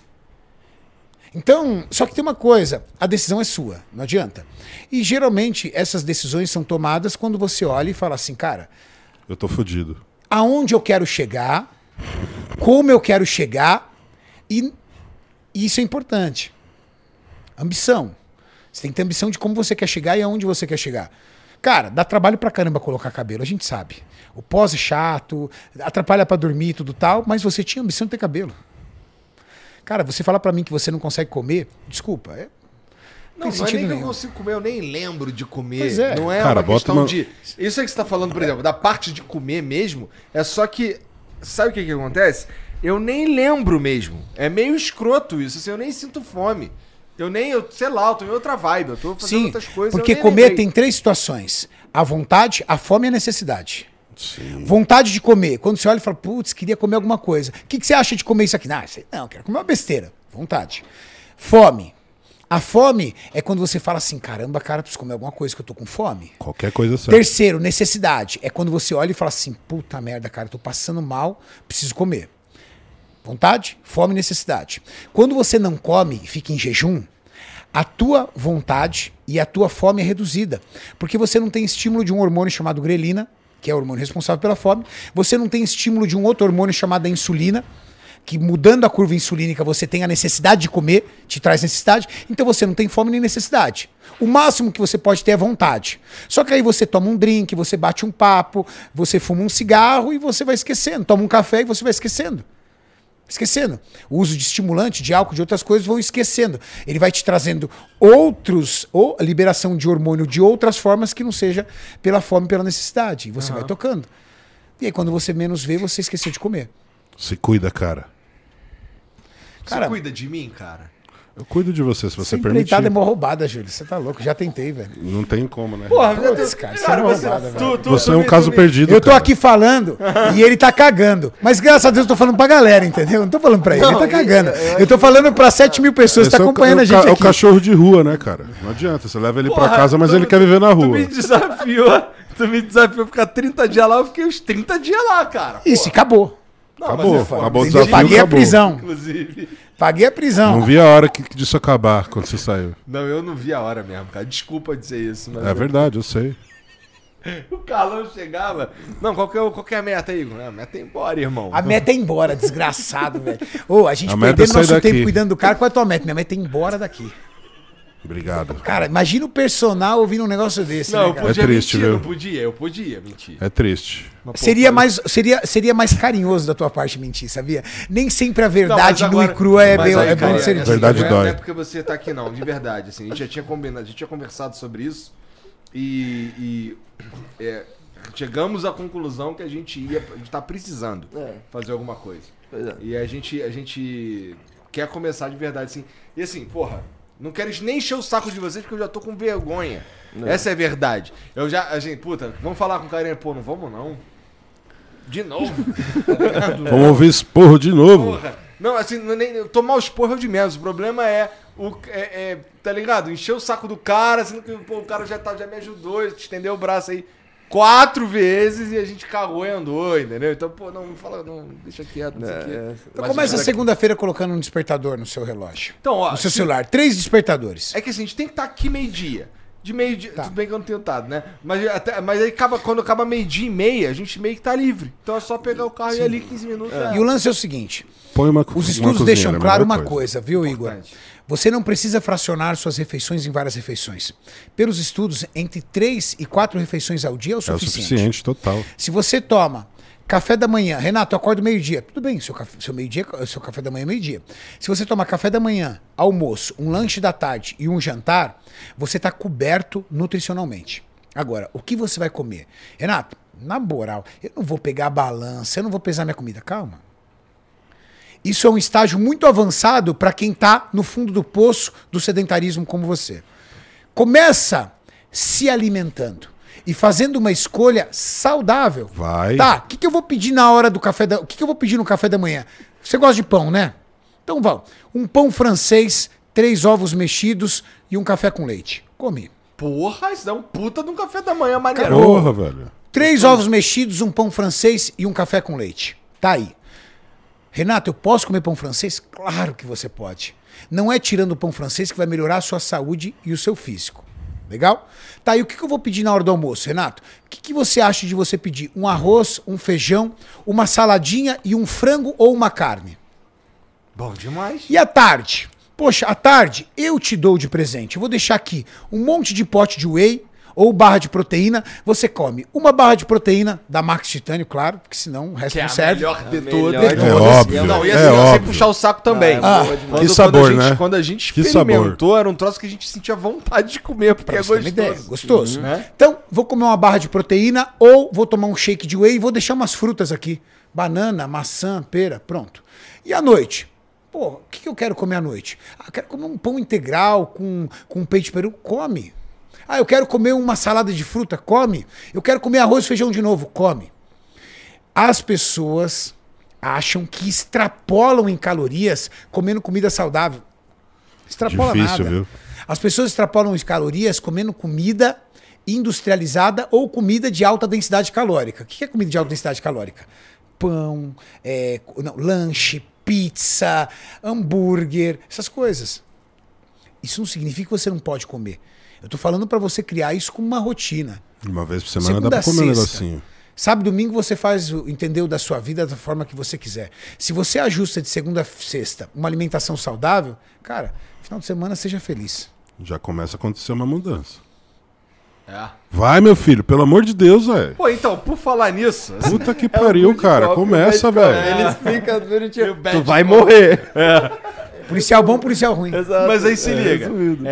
Então, só que tem uma coisa, a decisão é sua, não adianta. E geralmente essas decisões são tomadas quando você olha e fala assim, cara, Eu tô fudido. aonde eu quero chegar, como eu quero chegar, e isso é importante. Ambição. Você tem que ter ambição de como você quer chegar e aonde você quer chegar. Cara, dá trabalho pra caramba colocar cabelo, a gente sabe. O pós é chato, atrapalha pra dormir e tudo tal, mas você tinha ambição de ter cabelo. Cara, você falar pra mim que você não consegue comer, desculpa, Não, tem não é sentido nem que eu nenhum. consigo comer, eu nem lembro de comer. Pois é. Não é Cara, uma bota questão uma- de... Isso é que você tá falando, por exemplo, da parte de comer mesmo, é só que... Sabe o que acontece? Eu nem lembro mesmo. É meio escroto isso, assim, eu nem sinto fome. Sei lá, eu tô em outra vibe, eu tô fazendo Sim, outras coisas. porque eu nem comer lembrei. tem 3 situações. A vontade, a fome e a necessidade. Sim. Vontade de comer. Quando você olha e fala, putz, queria comer alguma coisa. O que você acha de comer isso aqui? Não, quero comer uma besteira. Vontade. Fome. A fome é quando você fala assim, caramba, cara, preciso comer alguma coisa que eu tô com fome. Qualquer coisa serve. Terceiro, necessidade. É quando você olha e fala assim, puta merda, cara, eu tô passando mal, preciso comer. Vontade, fome e necessidade. Quando você não come e fica em jejum, a tua vontade e a tua fome é reduzida. Porque você não tem estímulo de um hormônio chamado grelina, que é o hormônio responsável pela fome. Você não tem estímulo de um outro hormônio chamado insulina, que mudando a curva insulínica você tem a necessidade de comer, te traz necessidade, então você não tem fome nem necessidade. O máximo que você pode ter é vontade. Só que aí você toma um drink, você bate um papo, você fuma um cigarro e você vai esquecendo. Toma um café e você vai esquecendo. Esquecendo. O uso de estimulante, de álcool, de outras coisas vão esquecendo. Ele vai te trazendo outros, ou a liberação de hormônio de outras formas que não seja pela fome, pela necessidade. E você vai tocando. E aí quando você menos vê, você esqueceu de comer. Se cuida, cara. Cara, Você cuida de mim, cara? Eu cuido de você, se você essa permitir. empreitada é mó roubada, Júlio. Você tá louco, já tentei, velho. Não tem como, né? Porra, Putz, cara, isso é uma roubada, velho. Você é um caso perdido, Eu tô cara. aqui falando e ele tá cagando. Mas graças a Deus eu tô falando pra galera, entendeu? Não tô falando pra ele, ele tá cagando. Eu tô falando pra 7 mil pessoas que Esse tá é o acompanhando a é gente o aqui. cachorro de rua, né, cara? Não adianta. Você leva ele pra casa, mas ele quer viver na Tu rua. me desafiou a ficar 30 dias lá, eu fiquei uns 30 dias lá, cara. Isso, e acabou. Acabou, mas é foda. acabou o Entendeu? desafio, Paguei a acabou. prisão. Inclusive. Paguei a prisão. Não vi a hora disso acabar quando você saiu. Não, eu não vi a hora mesmo, cara. Desculpa dizer isso, mas. É verdade, eu sei. O Carlão chegava. Não, qual que é a meta aí, Igor? A meta é ir embora, irmão. A meta é ir embora, desgraçado, velho. Ô, a gente A meta é perdendo sair nosso daqui. tempo cuidando do cara. Qual é a tua meta? Minha meta é ir embora daqui. Obrigado. Cara, imagina o personal ouvindo um negócio desse, Não, eu né, cara? podia triste, mentir, viu? não podia. Eu podia mentir. É triste. Mas, pô, Seria mais carinhoso da tua parte mentir, sabia? Nem sempre a verdade Não, mas nua agora- e crua é, mas bem, aí, é bom cara, de ser assim, dito. Verdade não é- dói. Não é porque você tá aqui, não. De verdade, assim. A gente já tinha combinado, a gente tinha conversado sobre isso chegamos à conclusão que a gente tá precisando fazer alguma coisa. Pois é. E a gente quer começar de verdade, assim. E assim, porra, não quero nem encher o saco de vocês porque eu já tô com vergonha. Essa é a verdade. A gente, puta, vamos falar com o Carinha, pô, não vamos não. De novo. Tá ligado? Vamos ouvir esporro de novo. Porra. Não, assim, tomar os porra é o de menos. O problema é tá ligado? Encher o saco do cara, sendo que pô, o cara já me ajudou, estendeu o braço aí 4 vezes e a gente cagou e andou, entendeu? Então, pô, não fala, não, deixa quieto, não sei o quê. Então Mas começa isso segunda-feira colocando um despertador no seu relógio. Então, ó, no seu celular. 3 despertadores. É que assim, a gente tem que estar aqui meio-dia. De meio-dia, Tá. tudo bem que eu não tenho estado, né? Mas aí quando acaba meio-dia e meia, a gente meio que tá livre. Então é só pegar o carro e ir ali 15 minutos. E o lance é o seguinte: Põe uma os estudos deixam claro uma coisa, viu, Igor? Importante. Você não precisa fracionar suas refeições em várias refeições. Pelos estudos, entre 3 e 4 refeições ao dia é o É o suficiente. total. Se você toma café da manhã, Renato, eu acordo meio-dia. Tudo bem, seu café da manhã é meio-dia. Se você tomar café da manhã, almoço, um lanche da tarde e um jantar, você está coberto nutricionalmente. Agora, o que você vai comer? Renato, na moral, eu não vou pegar a balança, eu não vou pesar minha comida. Calma. Isso é um estágio muito avançado para quem está no fundo do poço do sedentarismo como você. Começa se alimentando e fazendo uma escolha saudável. Vai. Tá, o que eu vou pedir na hora do café da... O que eu vou pedir no café da manhã? Você gosta de pão, né? Então vamos. Um pão francês, 3 ovos mexidos e um café com leite. Come. Porra, isso é um puta de um café da manhã maneiro. Porra, velho. 3 ovos mexidos, um pão francês e um café com leite. Tá aí. Renato, eu posso comer pão francês? Claro que você pode. Não é tirando o pão francês que vai melhorar a sua saúde e o seu físico. Legal? Tá, e o que eu vou pedir na hora do almoço, Renato? O que você acha de você pedir? Um arroz, um feijão, uma saladinha e um frango ou uma carne? Bom demais. E à tarde? Poxa, à tarde eu te dou de presente. Eu vou deixar aqui um monte de pote de whey ou barra de proteína. Você come uma barra de proteína da Max Titânio, claro, porque senão o resto Que é não a serve. melhor de A todas. melhor de É óbvio. Não, e É assim, eu sei óbvio. puxar o saco também. boa demais. Que sabor, né? Quando a gente Que experimentou, era um troço que a gente sentia vontade de comer, porque Pra é você ter uma ideia, gostoso. gostoso. Né? Então, vou comer uma barra de proteína ou vou tomar um shake de whey e vou deixar umas frutas aqui. Banana, maçã, pera, pronto. E à noite? Pô, o que eu quero comer à noite? Ah, quero comer um pão integral com peito de peru. Come. Ah, eu quero comer uma salada de fruta. Come. Eu quero comer arroz e feijão de novo. Come. As pessoas acham que extrapolam em calorias comendo comida saudável. Extrapola Difícil, nada. viu? As pessoas extrapolam em calorias comendo comida industrializada ou comida de alta densidade calórica. O que é comida de alta densidade calórica? Pão, lanche, pizza, hambúrguer, essas coisas. Isso não significa que você não pode comer. Eu tô falando para você criar isso como uma rotina. Uma vez por semana Segunda dá pra comer um a sexta. negocinho. Sábado, domingo você faz, entendeu, da sua vida da forma que você quiser. Se você ajusta de segunda a sexta uma alimentação saudável, cara, final de semana seja feliz. Já começa a acontecer uma mudança. É. Vai, meu filho, pelo amor de Deus, velho. Pô, então, por falar nisso... assim, Puta que pariu, cara. Começa, velho. Ele explica bonitinho. bad Tu vai cop. morrer. Policial bom, policial ruim. Exato. Mas aí se liga. resumido.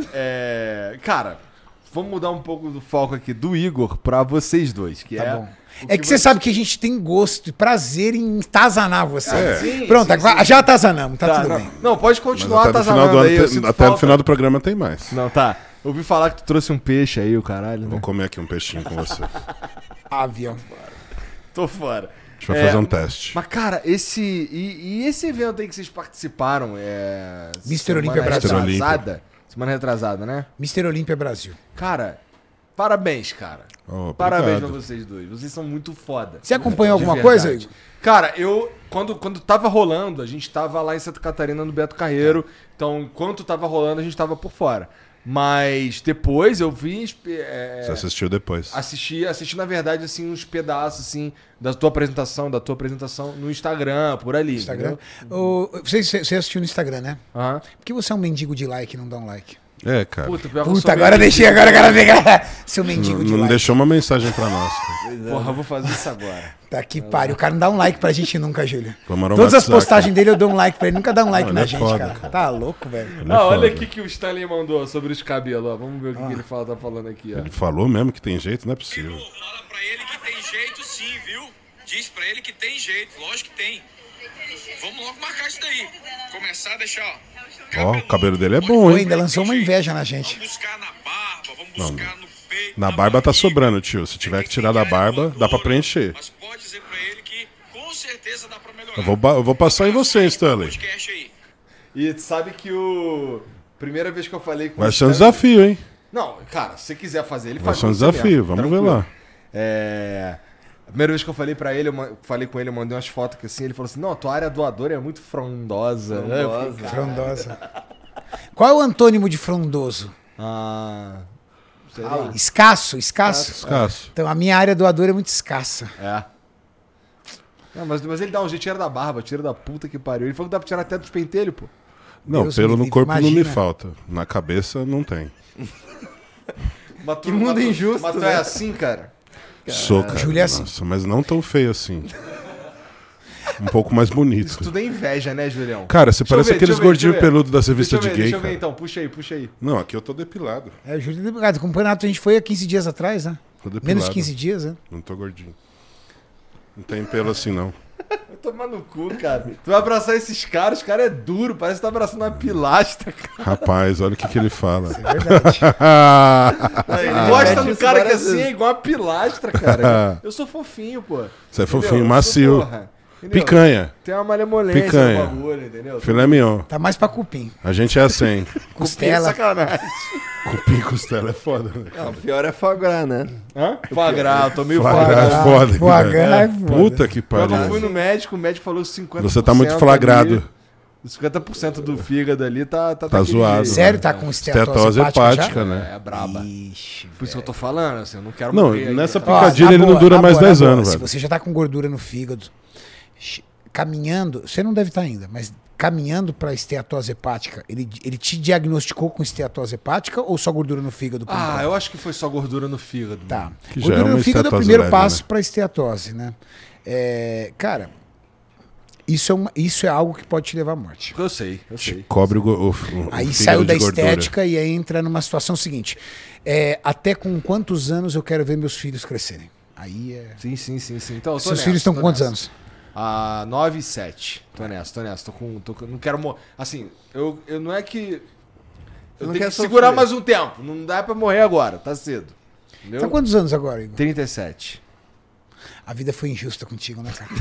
Cara, vamos mudar um pouco do foco aqui do Igor pra vocês dois, que Tá é... bom. É que você sabe que a gente tem gosto e prazer em atazanar você. sim, Pronto, sim, agora, sim. já atazanamos, tá, tudo não, bem. não, pode Mas continuar até no final atazanando do aí, eu sinto ano, até no falta. final do programa tem mais. Não, tá. Eu ouvi falar que tu trouxe um peixe aí, o caralho, né? Vou comer aqui um peixinho com você. A Avião. Tô fora. gente vai fazer um teste. Mas, cara, esse evento aí que vocês participaram Mr. Olímpia Brasil. Semana retrasada, né? Mr. Olímpia Brasil. Cara, parabéns, cara. Oh, Parabéns pra obrigado. vocês dois. Vocês são muito foda. Você acompanhou De alguma verdade. coisa, Igor? Cara, eu... Quando tava rolando, a gente tava lá em Santa Catarina, no Beto Carreiro. Então, enquanto tava rolando, a gente tava por fora. Mas depois eu vi... Você assistiu depois. Assisti, na verdade, assim, uns pedaços, assim, da tua apresentação no Instagram, por ali. Instagram. Você assistiu no Instagram, né? Aham. Por que você é um mendigo de like e não dá um like? É, cara. Puta, pior que eu sou Puta, agora meio- deixei, agora eu quero ver. Seu mendigo de Não like. deixou uma mensagem pra nós, cara. Porra, eu vou fazer isso agora. Tá que pariu. O cara não dá um like pra gente nunca, Júlio. Vamos arrumar Todas as isso postagens dele eu dou um like pra ele. Nunca dá um like Não, na ele é gente, foda, cara. cara. Tá louco, velho. Ele é Olha foda. aqui que o Stanley mandou sobre os cabelos, ó. Vamos ver o que ele tá falando aqui, ó. Ele falou mesmo que tem jeito, não é possível. Fala pra ele que tem jeito sim, viu? Diz pra ele que tem jeito, lógico que tem. Vamos logo marcar isso daí. Começar a deixar, ó. Ó, o cabelo dele é Pô, bom, hein? ainda lançou uma inveja na gente. Vamos buscar na barba, vamos buscar no peito. Na barba tá sobrando, tio. Se tiver que tirar da barba, dá pra preencher. Mas pode dizer pra ele que com certeza dá pra melhorar. Eu vou passar em você, Stanley. Podcast aí. E tu sabe que primeira vez que eu falei com Vai o ser um Stanley- desafio, hein? Não, cara, se você quiser fazer, ele Vai faz ser um com você desafio, mesmo, vamos ver tranquilo. lá. A primeira vez que eu falei pra ele, falei com ele, eu mandei umas fotos que assim, ele falou assim, não, a tua área doadora é muito frondosa. Eu fiquei, Frondosa. Qual é o antônimo de frondoso? sei lá. Escasso. Escasso. Então a minha área doadora é muito escassa. É. Não, mas ele dá um jeito, tira da barba, tira da puta que pariu. Ele falou que dá pra tirar até dos pentelhos, pô. Não, Deus pelo me no livre, corpo não me imagina. falta. Na cabeça não tem. Mas tu- Que mundo mas tu- injusto, Mas tu né? é assim, cara? Sou, cara. Júlio é assim. Nossa, mas não tão feio assim. Um pouco mais bonito. Isso tudo é inveja, né, Julião? Cara, você Deixa eu parece ver, aqueles deixa eu ver, gordinhos deixa eu ver. peludos das revistas de gay, Deixa eu ver cara. então, puxa aí. Não, aqui eu tô depilado. É, o Júlio Delegado. O campeonato a gente foi há 15 dias atrás, né? Tô depilado. Menos 15 dias, né? Não tô gordinho. Não tem pelo assim, não. Vai tomar no cu, cara. Tu vai abraçar esses caras, os caras é duro, parece que tá abraçando uma pilastra, cara. Rapaz, olha o que ele fala. É verdade. Ele gosta repete do isso cara que várias assim vezes. é igual uma pilastra, cara. Eu sou fofinho, pô. Você é Entendeu? fofinho, Eu sou, macio. porra, entendeu? Picanha. Tem uma malemolência Picanha. no bagulho, entendeu? Filé mignon. Tá mais pra cupim. A gente é assim. Costela. Sacanagem. Cupim e costela é foda, né? Não, o pior é foie gras, né? Hã? Flagrado, tô meio Foie gras flagrado. é foda. Foie cara. gras é foda. Puta que Quando eu fui pariu. no médico, o médico falou 50%. Você tá muito flagrado. ali, 50% do fígado ali tá Tá daquele zoado. jeito. Sério, tá com Estetose hepática, né? É braba. Ixi, Por isso que eu tô falando, assim, eu não quero Não, morrer aí. nessa Ó, picadilha na ele não boa, dura na mais boa, 10 na boa, anos, Se velho. você já tá com gordura no fígado, caminhando, você não deve estar ainda, mas caminhando pra esteatose hepática, ele te diagnosticou com esteatose hepática ou só gordura no fígado? por Ah, enquanto? eu acho que foi só gordura no fígado. Tá. Que já Gordura é uma no fígado é o esteatose primeiro leve, passo né? pra esteatose, né? Cara, isso é algo que pode te levar à morte. Eu sei. Cobre o Aí fígado saiu da de gordura. estética e aí entra numa situação seguinte. Até com quantos anos eu quero ver meus filhos crescerem? Aí é... Sim. Então, eu tô Seus nessa, filhos estão tô com quantos nessa. anos? 9 e 7. Tô nessa. Não quero morrer. Assim, eu não é que. Eu não tenho quer que segurar sofrer. mais um tempo. Não dá pra morrer agora, tá cedo. Entendeu? Tá com quantos anos agora, Igor? 37. A vida foi injusta contigo, né, cara?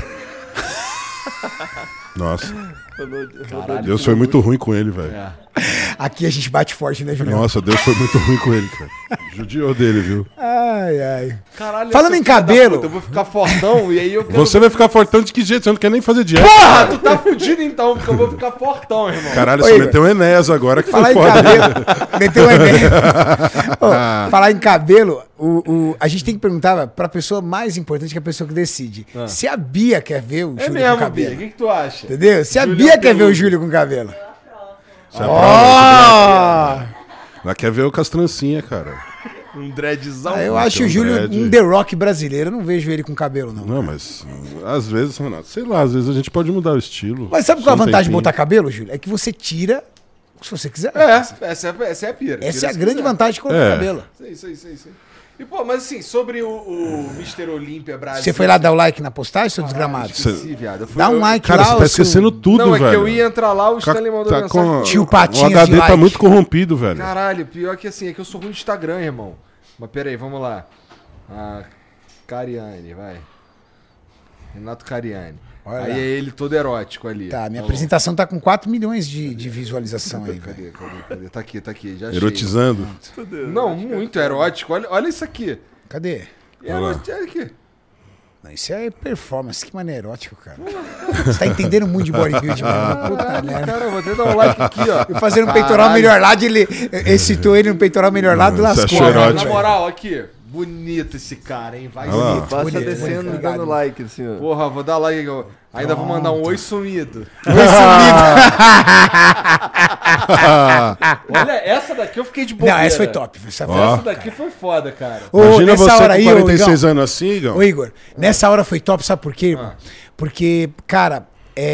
Nossa, Caralho. Deus foi muito ruim com ele, velho. É. Aqui a gente bate forte, né, Julião? Nossa, Deus foi muito ruim com ele, cara. Judiou dele, viu? Ai. Caralho, Falando seu em filho da cabelo- puta, eu vou ficar fortão e aí eu quero... Você vai ficar fortão de que jeito? Você não quer nem fazer dieta. Porra, tu tá fudido então, porque eu vou ficar fortão, irmão. Caralho, Ô, você Igor. meteu um Enéas agora que Falar foi em foda. cabelo. Meteu um e-mail. Ô, falar em cabelo, a gente tem que perguntar pra pessoa mais importante, que é a pessoa que decide. Se a Bia quer ver o É Júlio com mesmo, Bia. cabelo. O que tu acha? Entendeu? Se a Júlio Bia quer ver peludo. o Júlio com cabelo. Você aprova? Ela quer ver o com as trancinhas, cara. Um dreadzão. Eu acho o Júlio dread. um The Rock brasileiro. Eu não vejo ele com cabelo, não. Não, mas às vezes, Renato, sei lá, às vezes a gente pode mudar o estilo. Mas sabe qual é a Só um vantagem de tempinho. botar cabelo, Júlio? É que você tira se você quiser. Essa é a pira. Essa é a grande vantagem de colocar É. cabelo. Sei. E, pô, mas assim, sobre o Mr. Olímpia Brasil... Você foi lá dar o like na postagem, seu desgramado? Esqueci, viado. Eu fui- Dá um eu- like Cara, lá. você ô, tá seu- esquecendo tudo, Não, é velho. que eu ia entrar lá, o Stanley mandou Tá mensagem. com... Tio O Patinhas HD de tá like. muito corrompido, velho. Caralho, pior que assim, é que eu sou ruim de Instagram, irmão. Mas pera aí, vamos lá. Cariani, vai. Renato Cariani. Olha Aí lá. é ele todo erótico ali. Tá, minha Ó. apresentação tá com 4 milhões de visualização aí, velho. Cadê? Tá aqui, já achei. Isso é performance, que maneiro erótico, cara. Você tá entendendo muito de bodybuilding, mano. Puta merda. Cara, vou até dar um like aqui, ó. Eu fazendo um peitoral melhor lado, ele citou ele no peitoral melhor lado e lascou. achou né, erótico. Na velho? moral, aqui. Bonito esse cara, hein? Vai Olha lá. bonito. Basta Bonito, descendo bonito. e dando like, assim, ó. Porra, vou dar like. Ainda vou mandar um oi sumido. Olha, essa daqui eu fiquei de boa. Não, essa foi top. Essa foi Ó. Essa daqui foi foda, cara. Ô, Imagina nessa você hora com aí, 46 Igão. anos assim, Igão. Ô, Igor, nessa hora foi top, sabe por quê, irmão? Porque, cara,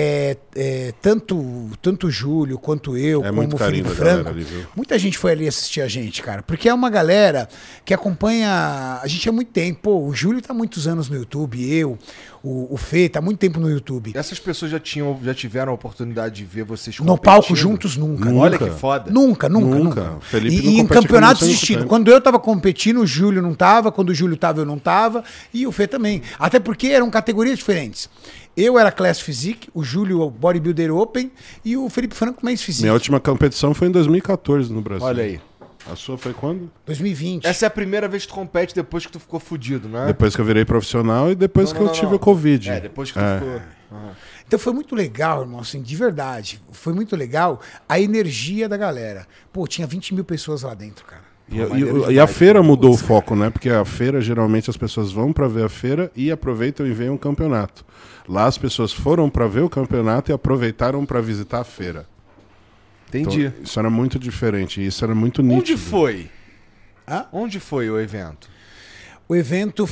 tanto o Júlio quanto eu, É como muito o carinho Felipe da galera Franco, ali, viu? muita gente foi ali assistir a gente, cara. Porque é uma galera que acompanha a gente há muito tempo. Pô, o Júlio tá há muitos anos no YouTube, o Fê tá há muito tempo no YouTube. Essas pessoas já tiveram a oportunidade de ver vocês No palco juntos, nunca. Olha Nunca. que foda. Nunca. Felipe não E em compete campeonatos comigo, distintos. sempre. Quando eu tava competindo, o Júlio não tava. Quando o Júlio tava, eu não tava. E o Fê também. Até porque eram categorias diferentes. Eu era Class Physique, o Júlio o Bodybuilder Open e o Felipe Franco Men's Physique. Minha última competição foi em 2014 no Brasil. Olha aí. A sua foi quando? 2020. Essa é a primeira vez que tu compete depois que tu ficou fudido, né? Depois que eu virei profissional e depois que eu tive o Covid. É, depois que tu ficou... Então foi muito legal, irmão, assim, de verdade. Foi muito legal a energia da galera. Pô, tinha 20 mil pessoas lá dentro, cara. E a feira mudou o foco, né? Porque a feira, geralmente, as pessoas vão pra ver a feira e aproveitam e veem um campeonato. Lá as pessoas foram pra ver o campeonato e aproveitaram pra visitar a feira. Entendi. Então, isso era muito diferente, e isso era muito nítido. Onde foi? Hã? Onde foi o evento? O evento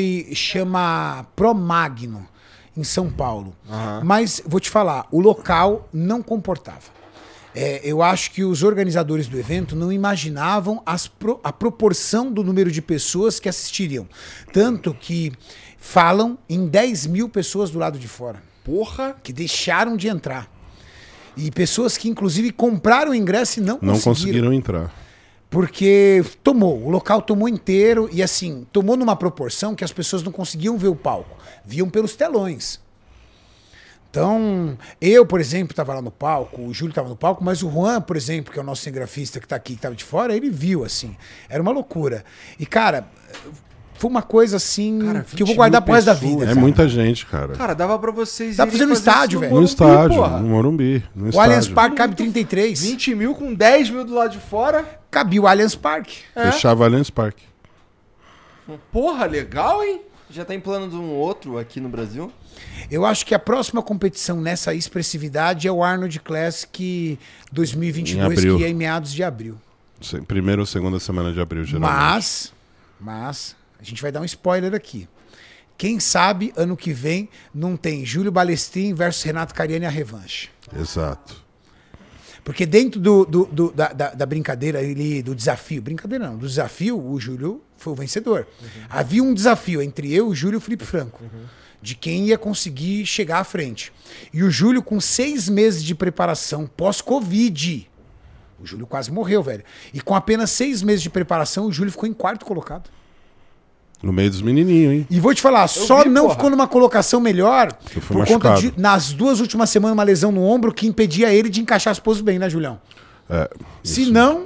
chama Pro Magno, em São Paulo. Mas, vou te falar, o local não comportava. Eu acho que os organizadores do evento não imaginavam a proporção do número de pessoas que assistiriam. Tanto que falam em 10 mil pessoas do lado de fora. Porra! Que deixaram de entrar. E pessoas que, inclusive, compraram o ingresso e não conseguiram entrar. Porque o local tomou inteiro e, assim, tomou numa proporção que as pessoas não conseguiam ver o palco. Viam pelos telões. Então, eu, por exemplo, estava lá no palco, o Júlio estava no palco, mas o Juan, por exemplo, que é o nosso cinegrafista que está aqui, que estava de fora, ele viu, assim. Era uma loucura. E, cara, foi uma coisa, assim, Cara, que eu vou guardar pro resto da pessoas. vida. É cara. muita gente, cara. Cara, dava pra vocês Dá pra fazer no fazer estádio, isso velho. No Morumbi, estádio, porra. no Morumbi. No O Allianz estádio. Parque cabe 33. 20 mil com 10 mil do lado de fora. Cabia o Allianz Parque. Fechava Allianz Parque. Porra, legal, hein? Já tá em plano de um outro aqui no Brasil? Eu acho que a próxima competição nessa expressividade é o Arnold Classic 2022, Em abril. que é em meados de abril. Primeira ou segunda semana de abril, geralmente. Mas, a gente vai dar um spoiler aqui. Quem sabe, ano que vem, não tem Júlio Balestrin versus Renato Cariani a revanche. Exato. Porque dentro da brincadeira ali, do desafio, brincadeira não, do desafio, o Júlio foi o vencedor. Havia um desafio entre eu, o Júlio e o Felipe Franco, de quem ia conseguir chegar à frente. E o Júlio, com 6 meses de preparação pós-Covid, o Júlio quase morreu, velho. E com apenas 6 meses de preparação, o Júlio ficou em 4º colocado. No meio dos menininhos, hein? E vou te falar, só vi, não porra. ficou numa colocação melhor Eu fui por conta machucado. de, nas 2 últimas semanas, uma lesão no ombro que impedia ele de encaixar as poses bem, né, Julião? Se não,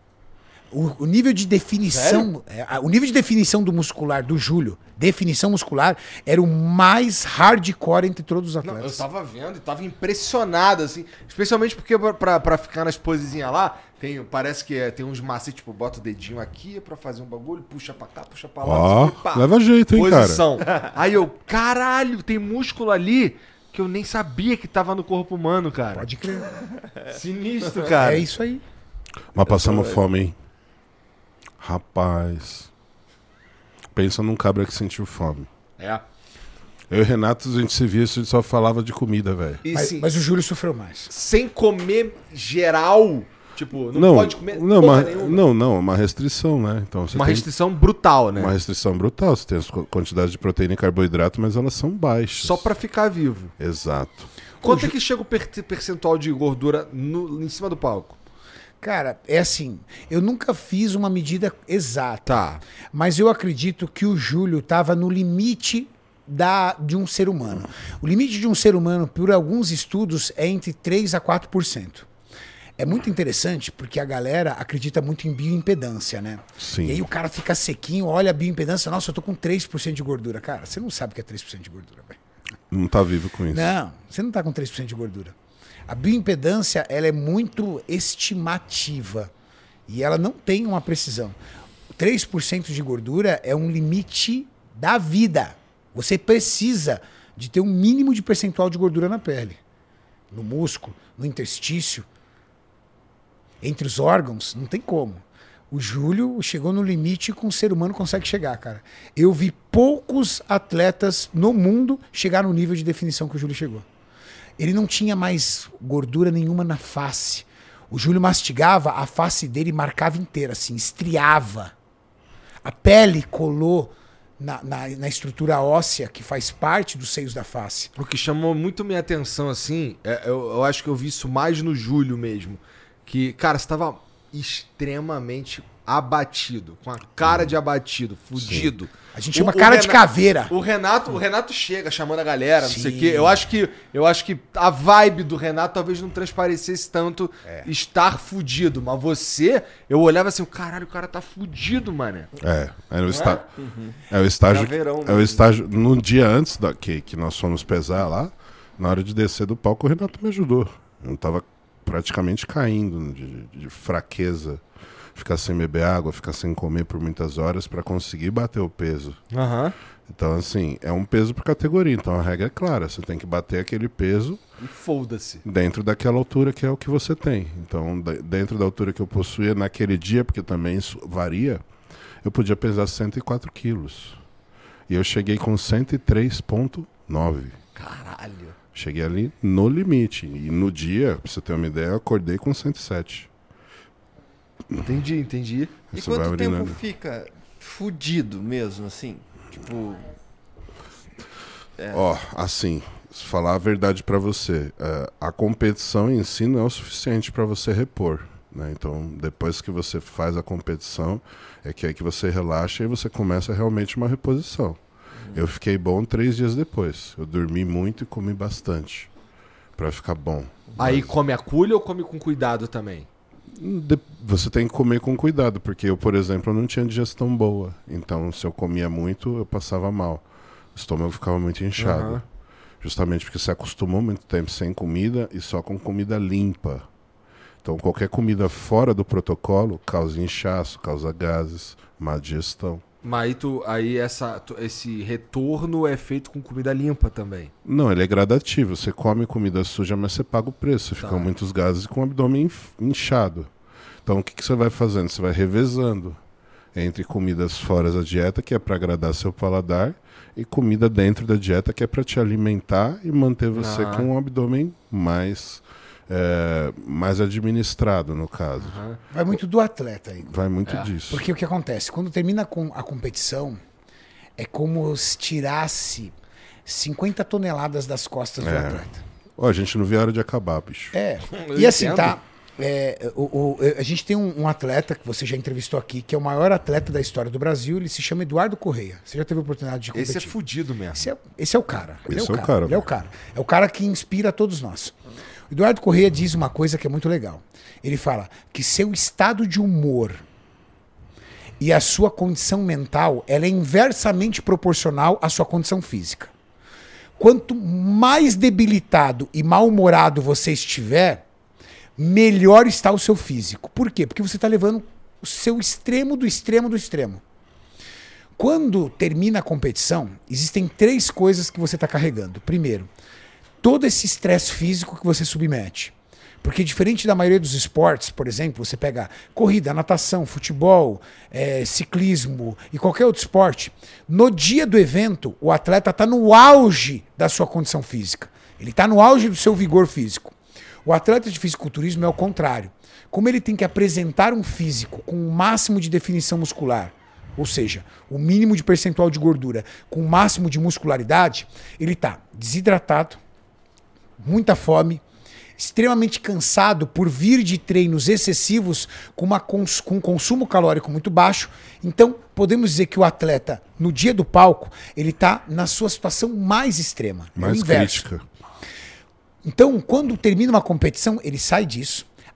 o nível de definição, o nível de definição do muscular do Júlio, definição muscular, era o mais hardcore entre todos os Não, eu atletas. tava vendo e tava impressionado, assim. Especialmente porque pra ficar nas posezinhas lá, parece que tem uns macetes, tipo, bota o dedinho aqui pra fazer um bagulho, puxa pra cá, puxa pra lá. Ó, assim, pá. leva jeito, hein, Posição. Aí eu, caralho, tem músculo ali que eu nem sabia que tava no corpo humano, cara. Pode crer. Sinistro, cara. É isso aí. Mas passamos fome, hein? Rapaz. Pensa num cabra que sentiu fome. É. Eu e o Renato, a gente se via, a gente só falava de comida, velho. E Mas, sim, mas o Júlio sofreu mais. sem comer geral, tipo, não pode comer porra nenhuma. não, uma restrição, né? Então você Uma tem restrição brutal, né? uma restrição brutal. Você tem as quantidades de proteína e carboidrato, mas elas são baixas. Só pra ficar vivo. Exato. Quanto é que chega o percentual de gordura em cima do palco? Cara, é assim, eu nunca fiz uma medida exata, Tá. mas eu acredito que o Júlio estava no limite de um ser humano. O limite de um ser humano, por alguns estudos, é entre 3 a 4%. é muito interessante porque a galera acredita muito em bioimpedância, né? Sim. E aí o cara fica sequinho, olha a bioimpedância, nossa, eu tô com 3% de gordura. Cara, você não sabe o que é 3% de gordura, velho. Não tá vivo com isso. Não, você não tá com 3% de gordura. A bioimpedância, ela é muito estimativa e ela não tem uma precisão. 3% de gordura é um limite da vida. Você precisa de ter um mínimo de percentual de gordura na pele, no músculo, no interstício, entre os órgãos, não tem como. O Júlio chegou no limite que um ser humano consegue chegar, cara. Eu vi poucos atletas no mundo chegar no nível de definição que o Júlio chegou. Ele não tinha mais gordura nenhuma na face. O Júlio mastigava, a face dele marcava inteira, assim, estriava. A pele colou na estrutura óssea que faz parte dos seios da face. O que chamou muito minha atenção, assim, eu acho que eu vi isso mais no Júlio mesmo. Que, cara, você tava extremamente abatido, com a cara de abatido, fudido. Sim. A gente chama cara de caveira. O Renato chega chamando a galera, não Sim. sei o quê. Eu acho que a vibe do Renato talvez não transparecesse tanto estar fudido. Mas você, eu olhava assim, caralho, o cara tá fudido, mano. É o estágio. Caveirão, É o estágio. No dia antes que nós fomos pesar lá, na hora de descer do palco, o Renato me ajudou. Eu tava praticamente caindo de fraqueza. Ficar sem beber água, ficar sem comer por muitas horas para conseguir bater o peso. Aham. Então, assim, é um peso por categoria. Então, a regra é clara. Você tem que bater aquele peso E foda-se. dentro daquela altura que é o que você tem. Então, dentro da altura que eu possuía naquele dia, porque também isso varia, eu podia pesar 104 quilos. E eu cheguei com 103,9. Caralho. Cheguei ali no limite. E no dia, pra você ter uma ideia, eu acordei com 107. Entendi. E Isso vai quanto tempo urinando. fica fudido mesmo, assim? Tipo... Ó, assim, falar a verdade pra você, a competição em si não é o suficiente pra você repor, né? Então, depois que você faz a competição, é que aí que você relaxa e você começa realmente uma reposição. Eu fiquei bom 3 dias depois. Eu dormi muito e comi bastante pra ficar bom. Aí come a culha ou come com cuidado também? Você tem que comer com cuidado, porque eu, por exemplo, não tinha digestão boa. Então, se eu comia muito, eu passava mal. O estômago ficava muito inchado. Uhum. Justamente porque você acostumou muito tempo sem comida e só com comida limpa. Então, qualquer comida fora do protocolo causa inchaço, causa gases, má digestão. Mas esse retorno é feito com comida limpa também. Não, ele é gradativo. Você come comida suja, mas você paga o preço. Você fica com muitos gases e com o abdômen inchado. Então, o que você vai fazendo? Você vai revezando entre comidas fora da dieta, que é para agradar seu paladar, e comida dentro da dieta, que é para te alimentar e manter você com um abdômen mais administrado, no caso. Vai muito do atleta aí. Vai muito disso. Porque o que acontece? Quando termina com a competição, é como se tirasse 50 toneladas das costas do atleta. Ó, a gente não vê a hora de acabar, bicho. E assim, tá? A gente tem um atleta que você já entrevistou aqui, que é o maior atleta da história do Brasil. Ele se chama Eduardo Correia. Você já teve a oportunidade de competir? Esse é fudido mesmo. Esse é o cara. Ele Esse é o cara, Ele é o velho. cara. É o cara que inspira todos nós. O Eduardo Correia diz uma coisa que é muito legal. Ele fala que seu estado de humor e a sua condição mental, ela é inversamente proporcional à sua condição física. Quanto mais debilitado e mal-humorado você estiver, melhor está o seu físico. Por quê? Porque você está levando o seu extremo do extremo do extremo. Quando termina a competição, existem 3 coisas que você está carregando. Primeiro, todo esse estresse físico que você submete. Porque diferente da maioria dos esportes, por exemplo, você pega corrida, natação, futebol, ciclismo e qualquer outro esporte, no dia do evento, o atleta está no auge da sua condição física. Ele está no auge do seu vigor físico. O atleta de fisiculturismo é o contrário. Como ele tem que apresentar um físico com o máximo de definição muscular, ou seja, o mínimo de percentual de gordura com o máximo de muscularidade, ele está desidratado, muita fome, extremamente cansado por vir de treinos excessivos com um consumo calórico muito baixo. Então, podemos dizer que o atleta, no dia do palco, ele está na sua situação mais extrema. Mais é o inverso. crítica. Então, quando termina uma competição, ele sai disso.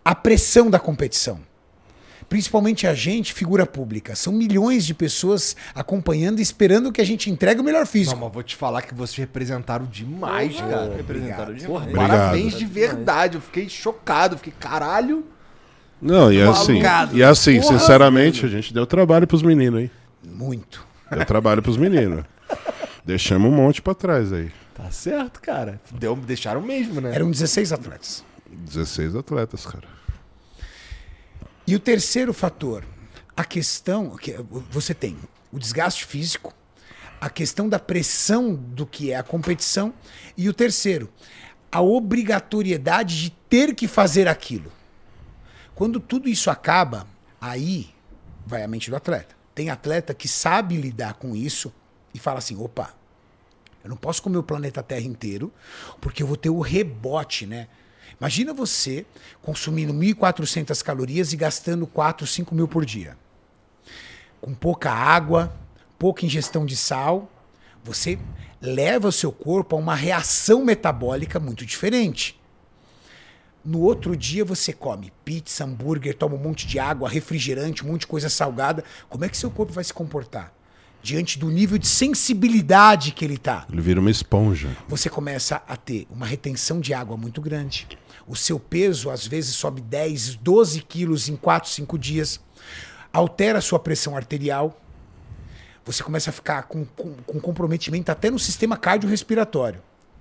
a pressão da competição. Principalmente a gente, figura pública. São milhões de pessoas acompanhando e esperando que a gente entregue o melhor físico. Não, mas vou te falar que vocês representaram demais, cara. Representaram Porra, demais. parabéns de verdade. Eu fiquei chocado. Fiquei, caralho. Não, e assim, Porra, sinceramente, a gente deu trabalho pros meninos, hein? Muito. Deu trabalho pros meninos. Deixamos um monte pra trás aí. Tá certo, cara. Deixaram mesmo, né? Eram 16 atletas. 16 atletas, cara. E o terceiro fator, a questão que você tem o desgaste físico, a questão da pressão do que é a competição, e o terceiro, a obrigatoriedade de ter que fazer aquilo. Quando tudo isso acaba, aí vai a mente do atleta. Tem atleta que sabe lidar com isso e fala assim, opa, eu não posso comer o planeta Terra inteiro, porque eu vou ter o rebote, né? Imagina você consumindo 1.400 calorias e gastando 4, 5 mil por dia. Com pouca água, pouca ingestão de sal, você leva o seu corpo a uma reação metabólica muito diferente. No outro dia você come pizza, hambúrguer, toma um monte de água, refrigerante, um monte de coisa salgada. Como é que seu corpo vai se comportar? Diante do nível de sensibilidade que ele está. Ele vira uma esponja. Você começa a ter uma retenção de água muito grande. O seu peso, às vezes, sobe 10, 12 quilos em 4, 5 dias. Altera a sua pressão arterial. Você começa a ficar com comprometimento até no sistema cardiorrespiratório.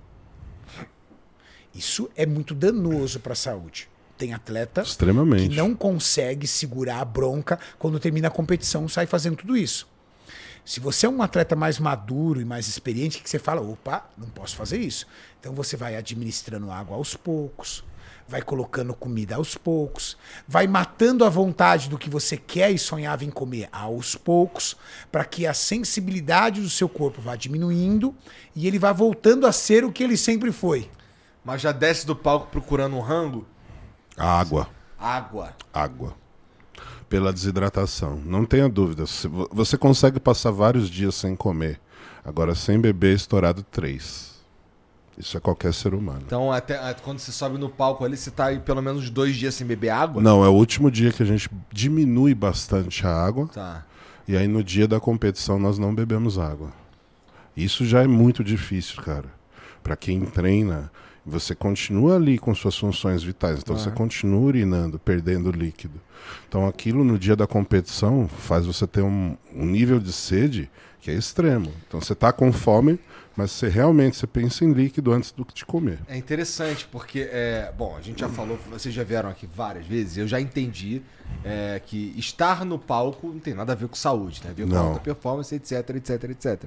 Isso é muito danoso para a saúde. Tem atleta Extremamente. que não consegue segurar a bronca quando termina a competição, sai fazendo tudo isso. Se você é um atleta mais maduro e mais experiente, que você fala, opa, não posso fazer isso. Então você vai administrando água aos poucos, vai colocando comida aos poucos, vai matando a vontade do que você quer e sonhava em comer aos poucos, para que a sensibilidade do seu corpo vá diminuindo e ele vá voltando a ser o que ele sempre foi. Mas já desce do palco procurando um rango? Água. Água. Pela desidratação. Não tenha dúvida. Você consegue passar vários dias sem comer. Agora, sem beber, estourado 3. Isso é qualquer ser humano. Então, até quando você sobe no palco ali, você tá aí pelo menos 2 dias sem beber água? Não, é o último dia que a gente diminui bastante a água. Tá. E aí, no dia da competição, nós não bebemos água. Isso já é muito difícil, cara. Pra quem treina, você continua ali com suas funções vitais. Então, você continua urinando, perdendo líquido. Então, aquilo no dia da competição faz você ter um nível de sede que é extremo. Então, você tá com fome, mas você pensa em líquido antes do que de comer. É interessante, porque, bom, a gente já falou, vocês já vieram aqui várias vezes, eu já entendi que estar no palco não tem nada a ver com saúde, né? A ver com alta performance, etc, etc, etc.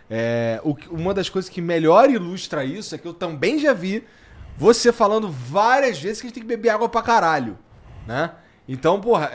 Uma das coisas que melhor ilustra isso é que eu também já vi você falando várias vezes que a gente tem que beber água pra caralho, né? Então, porra,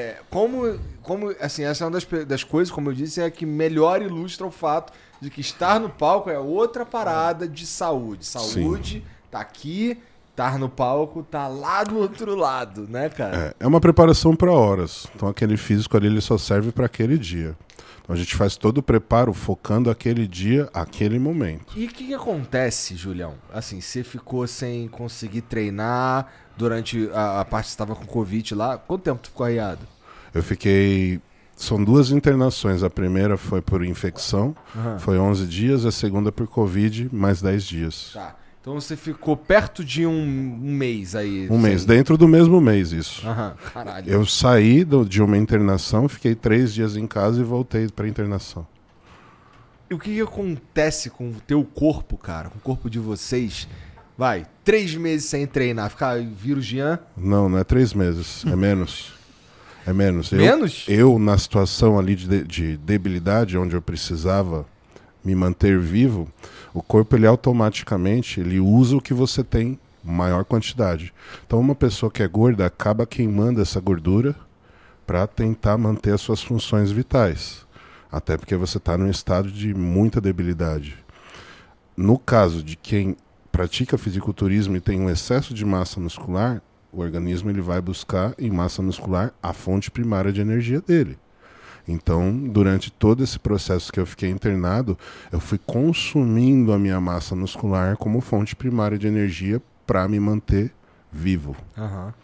assim, essa é uma das coisas, como eu disse, é que melhor ilustra o fato de que estar no palco é outra parada de saúde. Saúde tá aqui, estar no palco tá lá do outro lado, né, cara? É uma preparação para horas. Então, aquele físico ali, ele só serve para aquele dia. Então, a gente faz todo o preparo focando aquele dia, aquele momento. E o que acontece, Julião? Assim, você ficou sem conseguir treinar durante a parte que você estava com Covid lá. Quanto tempo tu ficou arriado? Eu fiquei... São 2 internações. A primeira foi por infecção, foi 11 dias. A segunda por Covid, mais 10 dias. Tá. Então você ficou perto de um mês aí. Um mês, dentro do mesmo mês, isso. Caralho. Eu saí de uma internação, fiquei 3 dias em casa e voltei pra internação. E o que acontece com o teu corpo, cara? Com o corpo de vocês? Vai, 3 meses sem treinar, ficar vírus Jean? Não é 3 meses, é menos. É menos. Menos? Eu, na situação ali de debilidade, onde eu precisava me manter vivo, o corpo, ele automaticamente, ele usa o que você tem, maior quantidade. Então, uma pessoa que é gorda acaba queimando essa gordura para tentar manter as suas funções vitais. Até porque você está num estado de muita debilidade. No caso de quem pratica fisiculturismo e tem um excesso de massa muscular, o organismo ele vai buscar em massa muscular a fonte primária de energia dele. Então, durante todo esse processo que eu fiquei internado, eu fui consumindo a minha massa muscular como fonte primária de energia para me manter vivo.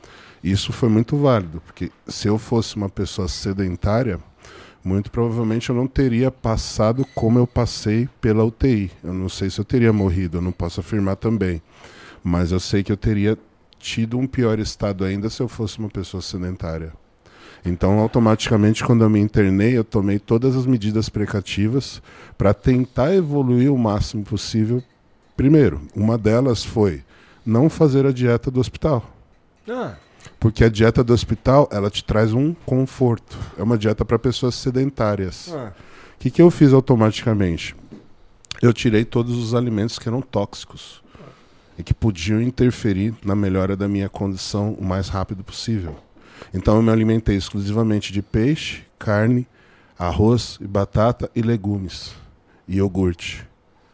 Isso foi muito válido, porque se eu fosse uma pessoa sedentária, muito provavelmente eu não teria passado como eu passei pela UTI. Eu não sei se eu teria morrido, eu não posso afirmar também. Mas eu sei que eu teria tido um pior estado ainda se eu fosse uma pessoa sedentária. Então, automaticamente, quando eu me internei, eu tomei todas as medidas precativas para tentar evoluir o máximo possível. Primeiro, uma delas foi não fazer a dieta do hospital. Porque a dieta do hospital, ela te traz um conforto. É uma dieta para pessoas sedentárias. O que eu fiz automaticamente? Eu tirei todos os alimentos que eram tóxicos e que podiam interferir na melhora da minha condição o mais rápido possível. Então eu me alimentei exclusivamente de peixe, carne, arroz e batata e legumes, e iogurte,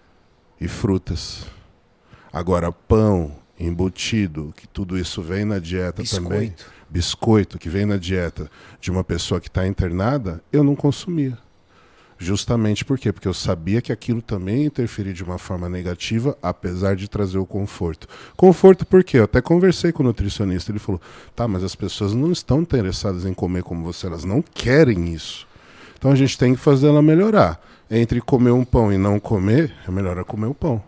e frutas. Agora pão, embutido, que tudo isso vem na dieta também. Biscoito, que vem na dieta de uma pessoa que está internada, eu não consumia. Justamente por quê? Porque eu sabia que aquilo também interferia de uma forma negativa, apesar de trazer o conforto. Conforto por quê? Eu até conversei com o nutricionista, ele falou, tá, mas as pessoas não estão interessadas em comer como você, elas não querem isso. Então a gente tem que fazer ela melhorar. Entre comer um pão e não comer, é melhor comer o pão.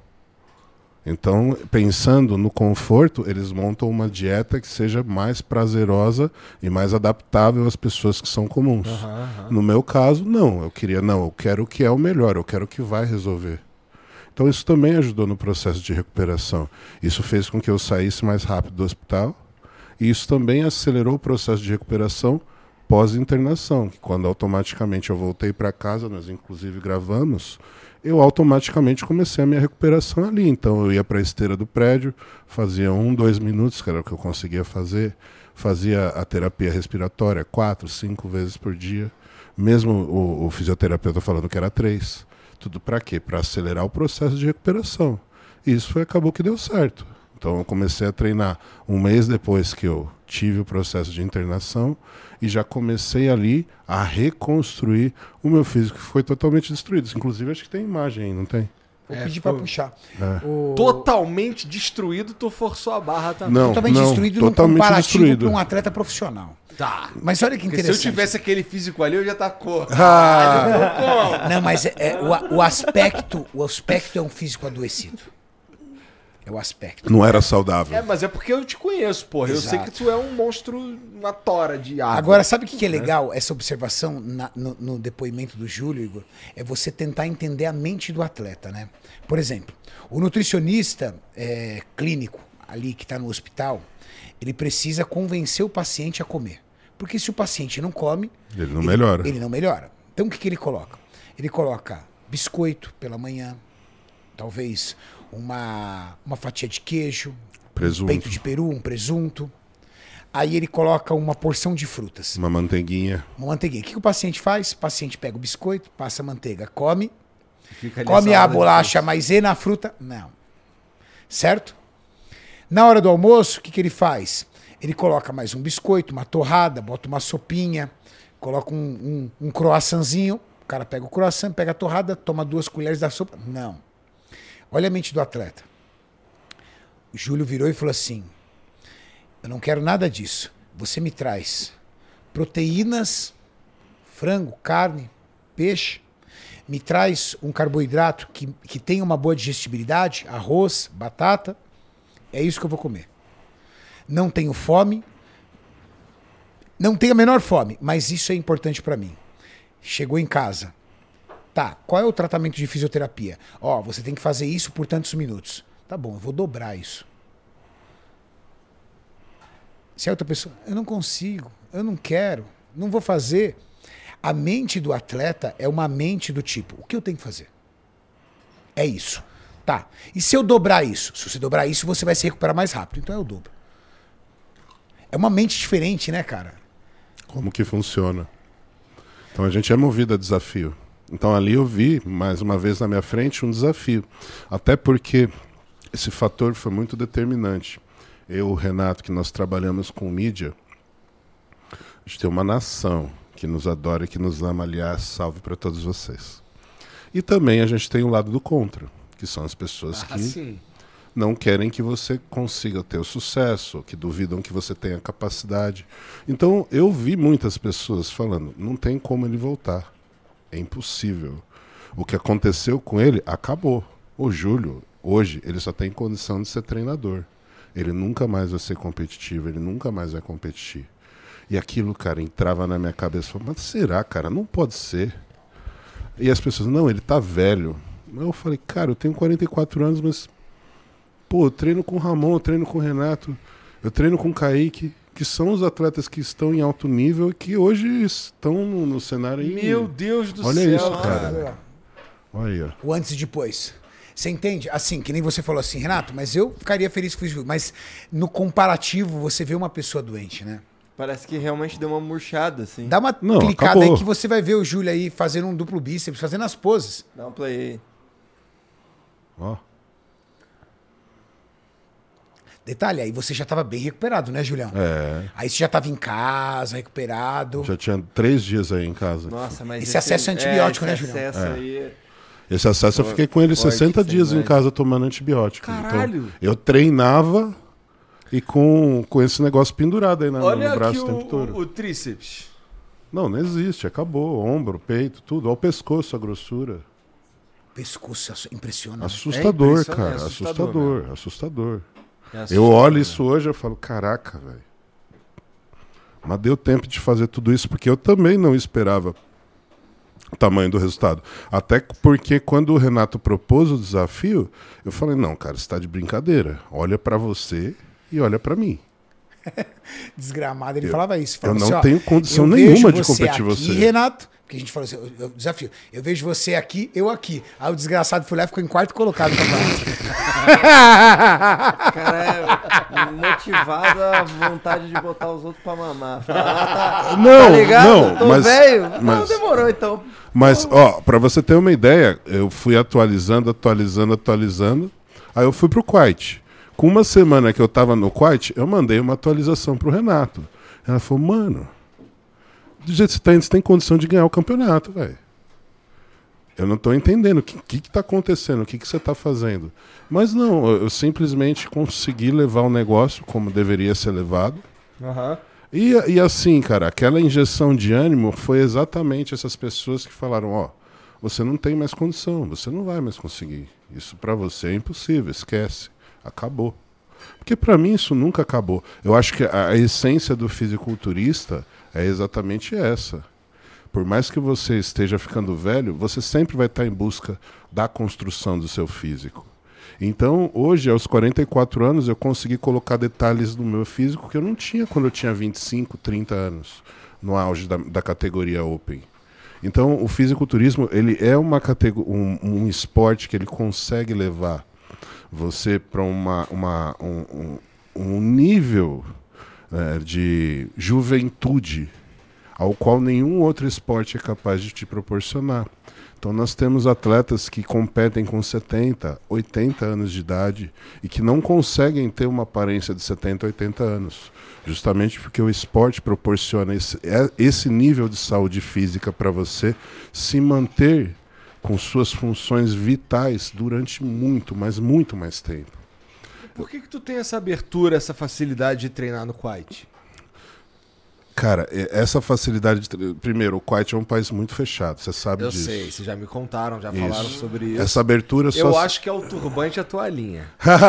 Então, pensando no conforto, eles montam uma dieta que seja mais prazerosa e mais adaptável às pessoas que são comuns. No meu caso, não. Eu quero o que é o melhor, eu quero o que vai resolver. Então, isso também ajudou no processo de recuperação. Isso fez com que eu saísse mais rápido do hospital e isso também acelerou o processo de recuperação pós-internação, que quando automaticamente eu voltei para casa, nós inclusive gravamos, eu automaticamente comecei a minha recuperação ali. Então eu ia para a esteira do prédio, fazia 2 minutos, que era o que eu conseguia fazer, fazia a terapia respiratória 4, 5 vezes por dia, mesmo o fisioterapeuta falando que era 3. Tudo para quê? Para acelerar o processo de recuperação. E isso acabou que deu certo. Então eu comecei a treinar 1 mês depois que eu tive o processo de internação e já comecei ali a reconstruir o meu físico, que foi totalmente destruído. Inclusive, acho que tem imagem aí, não tem? Vou pedir para puxar. Totalmente destruído, tu forçou a barra também. Não, totalmente destruído num comparativo para um atleta profissional. Tá. Mas olha que Porque interessante. se eu tivesse aquele físico ali, eu já tá Não, mas o aspecto é um físico adoecido. É o aspecto. Não era saudável. mas é porque eu te conheço, porra. Exato. Eu sei que tu é um monstro, uma tora de árvore. Agora, sabe o que é legal? Essa observação no depoimento do Júlio, Igor, é você tentar entender a mente do atleta, né? Por exemplo, o nutricionista clínico ali que está no hospital, ele precisa convencer o paciente a comer. Porque se o paciente não come... Ele não melhora. Ele não melhora. Então o que ele coloca? Ele coloca biscoito pela manhã, talvez uma fatia de queijo, Presunto. um peito de peru, um presunto. Aí ele coloca uma porção de frutas. Uma manteiguinha. Uma manteiguinha. O que o paciente faz? O paciente pega o biscoito, passa a manteiga, come, Fica ali come a salada de bolacha, maisena, a fruta. Não. Certo? Na hora do almoço, o que ele faz? Ele coloca mais um biscoito, uma torrada, bota uma sopinha, coloca um croissantzinho. O cara pega o croissant, pega a torrada, toma 2 colheres da sopa. Não. Olha a mente do atleta. O Júlio virou e falou assim, eu não quero nada disso. Você me traz proteínas, frango, carne, peixe, me traz um carboidrato que tenha uma boa digestibilidade, arroz, batata, é isso que eu vou comer. Não tenho fome, não tenho a menor fome, mas isso é importante para mim. Chegou em casa, tá, qual é o tratamento de fisioterapia? Você tem que fazer isso por tantos minutos. Tá bom, eu vou dobrar isso. Se a outra pessoa, eu não consigo, eu não quero, não vou fazer. A mente do atleta é uma mente do tipo, o que eu tenho que fazer? É isso. Tá. E se eu dobrar isso? Se você dobrar isso, você vai se recuperar mais rápido. Então eu dobro. É uma mente diferente, né, cara? Como que funciona? Então a gente é movido a desafio. Então ali eu vi, mais uma vez na minha frente, um desafio. Até porque esse fator foi muito determinante. Eu, o Renato, que nós trabalhamos com mídia, a gente tem uma nação que nos adora e que nos ama, aliás, salve para todos vocês. E também a gente tem o lado do contra, que são as pessoas que não querem que você consiga ter o sucesso, que duvidam que você tenha capacidade. Então, eu vi muitas pessoas falando, não tem como ele voltar. É impossível. O que aconteceu com ele, acabou. O Júlio, hoje, ele só tem condição de ser treinador. Ele nunca mais vai ser competitivo, ele nunca mais vai competir. E aquilo, cara, entrava na minha cabeça, mas será, cara? Não pode ser. E as pessoas, não, ele tá velho. Eu falei, cara, eu tenho 44 anos, mas... Pô, eu treino com o Ramon, eu treino com o Renato, eu treino com o Kaique, que são os atletas que estão em alto nível e que hoje estão no cenário... Meu Deus do Olha céu, isso, cara. cara. Olha aí, ó. O antes e depois. Você entende? Assim, que nem você falou assim, Renato, mas eu ficaria feliz com isso. Mas no comparativo, você vê uma pessoa doente, né? Parece que realmente deu uma murchada, assim. Dá uma Não, clicada acabou. aí que você vai ver o Júlio aí fazendo um duplo bíceps, fazendo as poses. Dá um play aí. Ó. Detalhe, aí você já tava bem recuperado, né, Julião? É, Aí você já tava em casa, recuperado. já tinha 3 dias aí em casa. Nossa, mas Esse acesso antibiótico, né, esse Julião? acesso aí... Esse acesso eu fiquei com ele Forte, 60 sem dias em mais. casa tomando antibiótico. Caralho! Então, eu treinava e com esse negócio pendurado aí no Olha braço aqui o tempo todo. o tríceps. Não existe, acabou. Ombro, peito, tudo. Olha o pescoço, a grossura. Pescoço, impressiona. Né? Assustador, impressionante, cara. assustador Assustador. É Eu assustador, olho né? isso hoje e falo, caraca, velho. Mas deu tempo de fazer tudo isso, porque eu também não esperava o tamanho do resultado. Até porque quando o Renato propôs o desafio, eu falei, não, cara, você tá de brincadeira. Olha pra você e olha pra mim. Desgramado, ele falava isso. Eu Falava não assim, ó, tenho condição eu nenhuma vejo de competir aqui, você. Renato, porque a gente falou assim, eu desafio. Eu vejo você aqui, eu aqui. Aí o desgraçado foi lá e ficou em quarto colocado no campeonato. Cara, é motivado a vontade de botar os outros pra mamar. Fala, Não, tá ligado? não, Tô mas- velho. Não, mas- demorou então. Mas, ó, pra você ter uma ideia, eu fui atualizando. Aí eu fui pro Quite. Com uma semana que eu tava no Quite, eu mandei uma atualização pro Renato. Ela falou, mano, do jeito que você tem condição de ganhar o campeonato, velho. Eu não tô entendendo o que tá acontecendo, o que você tá fazendo. Mas não, eu simplesmente consegui levar o negócio como deveria ser levado. Aham. E assim, cara, aquela injeção de ânimo foi exatamente essas pessoas que falaram, ó, você não tem mais condição, você não vai mais conseguir. Isso pra você é impossível, esquece. Acabou. Porque pra mim isso nunca acabou. Eu acho que a essência do fisiculturista é exatamente essa. Por mais que você esteja ficando velho, você sempre vai estar em busca da construção do seu físico. Então, hoje, aos 44 anos, eu consegui colocar detalhes no meu físico que eu não tinha quando eu tinha 25, 30 anos, no auge da categoria Open. Então, o fisiculturismo, ele é um esporte que ele consegue levar você para um nível de juventude ao qual nenhum outro esporte é capaz de te proporcionar. Então nós temos atletas que competem com 70, 80 anos de idade e que não conseguem ter uma aparência de 70, 80 anos. Justamente porque o esporte proporciona esse nível de saúde física para você se manter com suas funções vitais durante muito, mas muito mais tempo. Por que tu tem essa abertura, essa facilidade de treinar no Quite? Cara, essa facilidade de... Primeiro, o Kuwait é um país muito fechado, você sabe Eu disso. sei, vocês já me contaram, já Isso. falaram sobre isso. Essa abertura só... Eu acho que é o turbante e a toalhinha.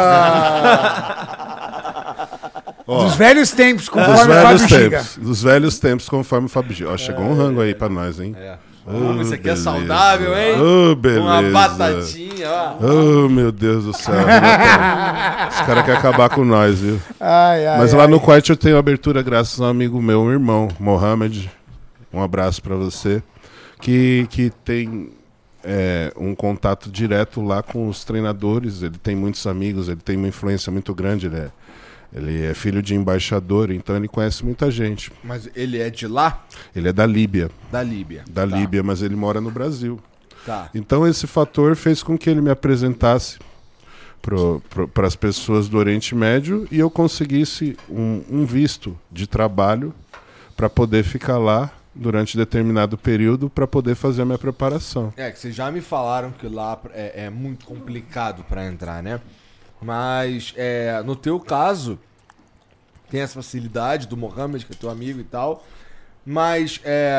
Ó, Dos velhos tempos, dos conforme o velhos Fábio Giga. tempos. Dos velhos tempos, conforme o Fábio Giga. Ó, chegou um rango aí pra nós, hein? É. Oh, Isso aqui é beleza. saudável, hein? Oh, beleza. Uma batatinha, ó. Oh, meu Deus do céu. Esse cara quer acabar com nós, viu? Ai, ai, Mas lá ai. no Kuwait eu tenho abertura graças a um amigo meu, um irmão, Mohamed. Um abraço pra você. Que tem um contato direto lá com os treinadores. Ele tem muitos amigos, ele tem uma influência muito grande. Ele é filho de embaixador, então ele conhece muita gente. Mas ele é de lá? Ele é da Líbia. Da Líbia. Da Tá. Líbia, mas ele mora no Brasil. Tá. Então esse fator fez com que ele me apresentasse para as pessoas do Oriente Médio e eu conseguisse um visto de trabalho para poder ficar lá durante determinado período para poder fazer a minha preparação. É, que vocês já me falaram que lá é muito complicado pra entrar, né? Mas, no teu caso, tem essa facilidade do Mohamed, que é teu amigo e tal, mas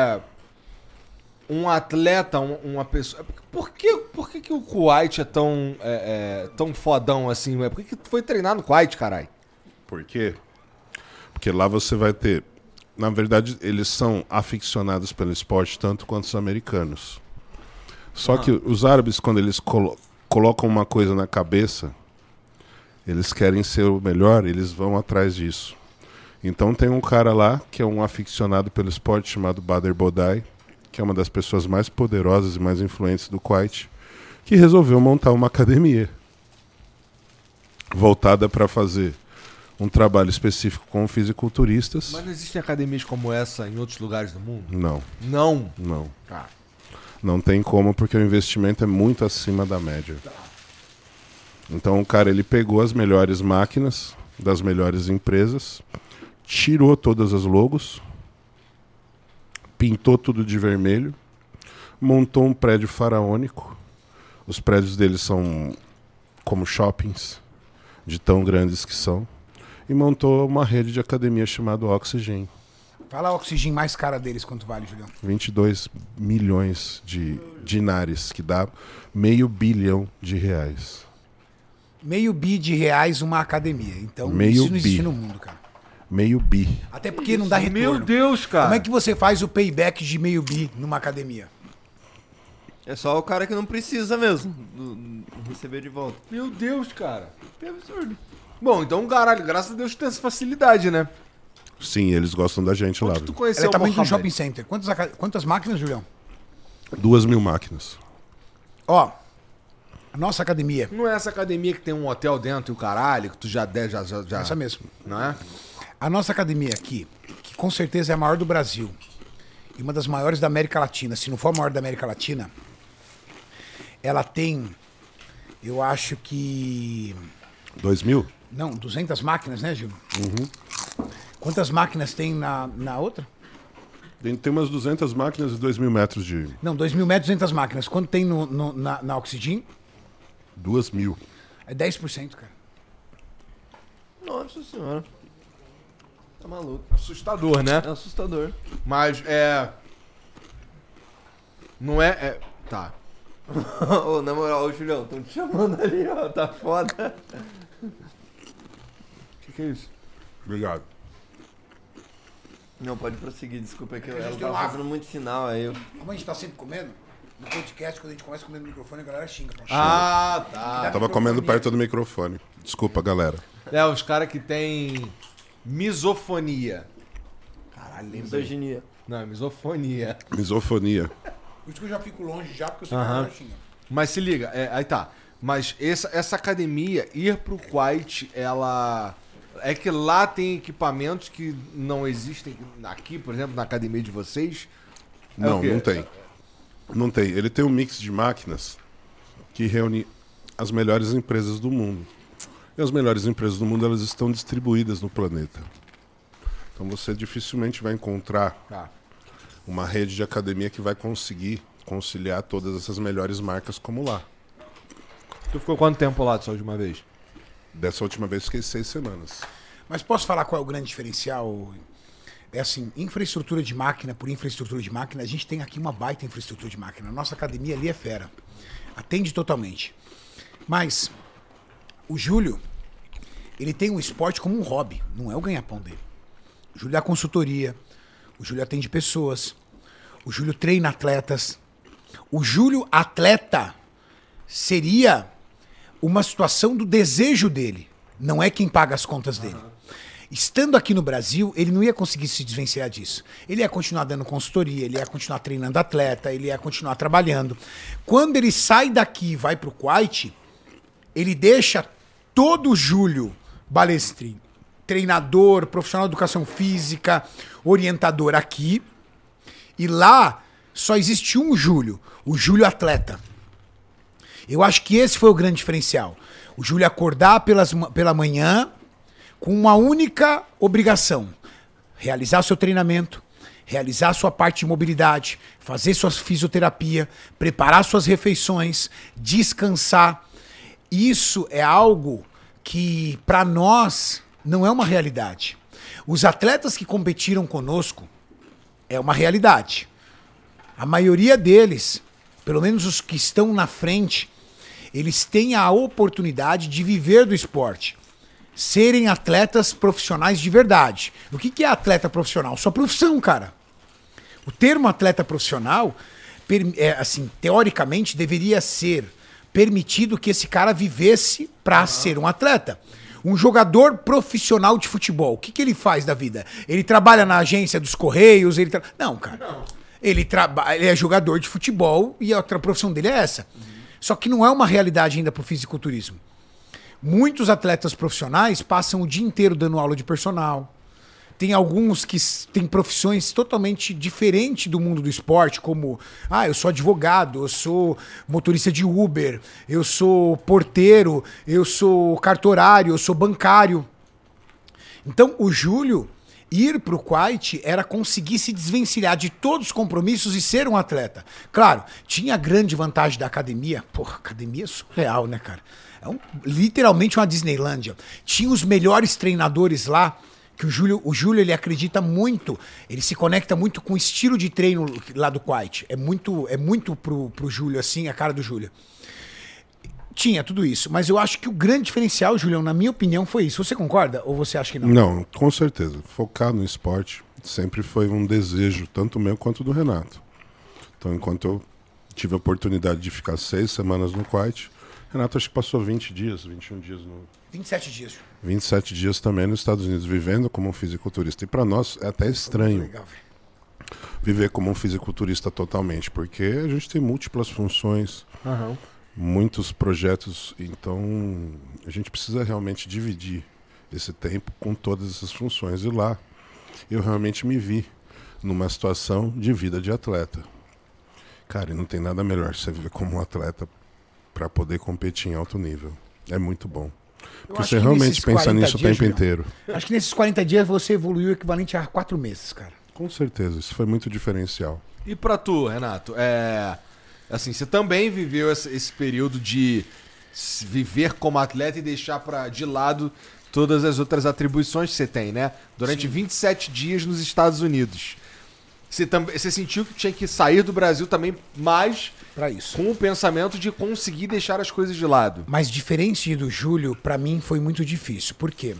um atleta, uma pessoa... Por que o Kuwait é tão fodão assim? Por que tu foi treinar no Kuwait, caralho? Por quê? Porque lá você vai ter... Na verdade, eles são aficionados pelo esporte tanto quanto os americanos. Só que os árabes, quando eles colocam uma coisa na cabeça, eles querem ser o melhor, eles vão atrás disso. Então tem um cara lá, que é um aficionado pelo esporte, chamado Badr Bodai, que é uma das pessoas mais poderosas e mais influentes do Kuwait, que resolveu montar uma academia voltada para fazer um trabalho específico com fisiculturistas. Mas não existem academias como essa em outros lugares do mundo? Não, Não. não. Tá. Não tem como, porque o investimento é muito acima da média. Então o cara, ele pegou as melhores máquinas das melhores empresas, tirou todas as logos, pintou tudo de vermelho, montou um prédio faraônico. Os prédios deles são como shoppings, de tão grandes que são, e montou uma rede de academia chamada Oxygen. Fala a Oxygen mais cara deles, quanto vale, Julião? 22 milhões de dinares, que dá R$500 bilhão. R$500 bi uma academia. Então, Meio isso não existe bi. no mundo, cara. R$500 bi. Até porque não dá retorno. Meu Deus, cara. Como é que você faz o payback de R$500 bi numa academia? É só o cara que não precisa mesmo receber de volta. Meu Deus, cara. É absurdo. Bom, então, caralho, graças a Deus tem essa facilidade, né? Sim, eles gostam da gente lá. Onde tu viu? conheceu Ela é o tamanho de um Mohamed? shopping center. Quantas máquinas, Julião? 2.000 máquinas. Ó, a nossa academia, Não é essa academia que tem um hotel dentro e o caralho, que tu já... essa mesmo. Não é? A nossa academia aqui, que com certeza é a maior do Brasil e uma das maiores da América Latina, se não for a maior da América Latina, ela tem, eu acho que... 2.000? Não, 200 máquinas, né, Gil? Quantas máquinas tem na outra? Tem umas 200 máquinas e 2.000 metros de... Não, 2.000 metros, 200 máquinas. Quanto tem na Oxygen? 2.000. É 10%, cara. Nossa senhora. Tá maluco. Assustador, né? É assustador. Mas não é... Tá. Ô, na moral, ô Julião, tão te chamando ali, ó. Tá foda. O que é isso? Obrigado. Não, pode prosseguir, desculpa, é que É que a ela gente tava deu água. fazendo muito sinal aí. Como a gente tá sempre comendo, no podcast, quando a gente começa comendo no microfone, a galera xinga. Fala, Ah, tá. Tava comendo perto do microfone. Desculpa, galera. Os caras que tem misofonia. Caralho, lembra? Misoginia. Não, é misofonia. Misofonia. Por isso que eu já fico longe já, porque eu sei que a Aham. galera xinga. Mas se liga, aí tá. Mas essa academia, ir pro Kuwait, ela... É que lá tem equipamentos que não existem aqui, por exemplo, na academia de vocês? É Não, o quê? não tem. Não tem. Ele tem um mix de máquinas que reúne as melhores empresas do mundo. E as melhores empresas do mundo, elas estão distribuídas no planeta. Então você dificilmente vai encontrar Tá. uma rede de academia que vai conseguir conciliar todas essas melhores marcas como lá. Tu ficou quanto tempo lá dessa última vez? Dessa última vez fiquei 6 semanas. Mas posso falar qual é o grande diferencial? É assim, infraestrutura de máquina por infraestrutura de máquina, a gente tem aqui uma baita infraestrutura de máquina. A nossa academia ali é fera. Atende totalmente. Mas o Júlio, ele tem o esporte como um hobby, não é o ganha-pão dele. O Júlio dá consultoria, o Júlio atende pessoas, o Júlio treina atletas. O Júlio atleta seria uma situação do desejo dele, não é quem paga as contas dele. Estando aqui no Brasil, ele não ia conseguir se desvencilhar disso. Ele ia continuar dando consultoria, ele ia continuar treinando atleta, ele ia continuar trabalhando. Quando ele sai daqui e vai pro Kuwait, ele deixa todo o Júlio Balestrin, treinador, profissional de educação física, orientador aqui, e lá só existe um Júlio, o Júlio atleta. Eu acho que esse foi o grande diferencial. O Júlio acordar pela manhã com uma única obrigação: realizar seu treinamento, realizar sua parte de mobilidade, fazer sua fisioterapia, preparar suas refeições, descansar. Isso é algo que para nós não é uma realidade. Os atletas que competiram conosco é uma realidade. A maioria deles, pelo menos os que estão na frente, eles têm a oportunidade de viver do esporte. Serem atletas profissionais de verdade. O que é atleta profissional? Sua profissão, cara. O termo atleta profissional, assim, teoricamente, deveria ser permitido que esse cara vivesse para ser um atleta. Um jogador profissional de futebol, o que ele faz da vida? Ele trabalha na agência dos Correios? Não, cara. Não. Ele é jogador de futebol e a outra profissão dele é essa. Só que não é uma realidade ainda para o fisiculturismo. Muitos atletas profissionais passam o dia inteiro dando aula de personal. Tem alguns que têm profissões totalmente diferentes do mundo do esporte, como, eu sou advogado, eu sou motorista de Uber, eu sou porteiro, eu sou cartorário, eu sou bancário. Então, o Júlio ir pro Quite era conseguir se desvencilhar de todos os compromissos e ser um atleta. Claro, tinha a grande vantagem da academia. Porra, academia é surreal, né, cara? É literalmente uma Disneylândia. Tinha os melhores treinadores lá, que o Júlio ele acredita muito, ele se conecta muito com o estilo de treino lá do Quite. É muito pro Júlio, assim, a cara do Júlio. Tinha tudo isso, mas eu acho que o grande diferencial, Julião, na minha opinião, foi isso. Você concorda ou você acha que não? Não, com certeza. Focar no esporte sempre foi um desejo, tanto meu quanto do Renato. Então, enquanto eu tive a oportunidade de ficar 6 semanas no Quite, Renato acho que passou 20 dias, 21 dias no... 27 dias. 27 dias também nos Estados Unidos, vivendo como um fisiculturista. E para nós é até estranho legal, viver como um fisiculturista totalmente, porque a gente tem múltiplas funções, muitos projetos, então a gente precisa realmente dividir esse tempo com todas essas funções. E lá eu realmente me vi numa situação de vida de atleta. Cara, e não tem nada melhor você viver como um atleta para poder competir em alto nível. É muito bom. Porque você realmente pensa nisso o tempo inteiro. Acho que nesses 40 dias você evoluiu o equivalente a 4 meses, cara. Com certeza, isso foi muito diferencial. E pra tu, Renato, assim, você também viveu esse período de viver como atleta e deixar de lado todas as outras atribuições que você tem, né? Durante 27 dias nos Estados Unidos. Você sentiu que tinha que sair do Brasil também mais pra isso, com o pensamento de conseguir deixar as coisas de lado. Mas diferente do Júlio, pra mim foi muito difícil. Por quê?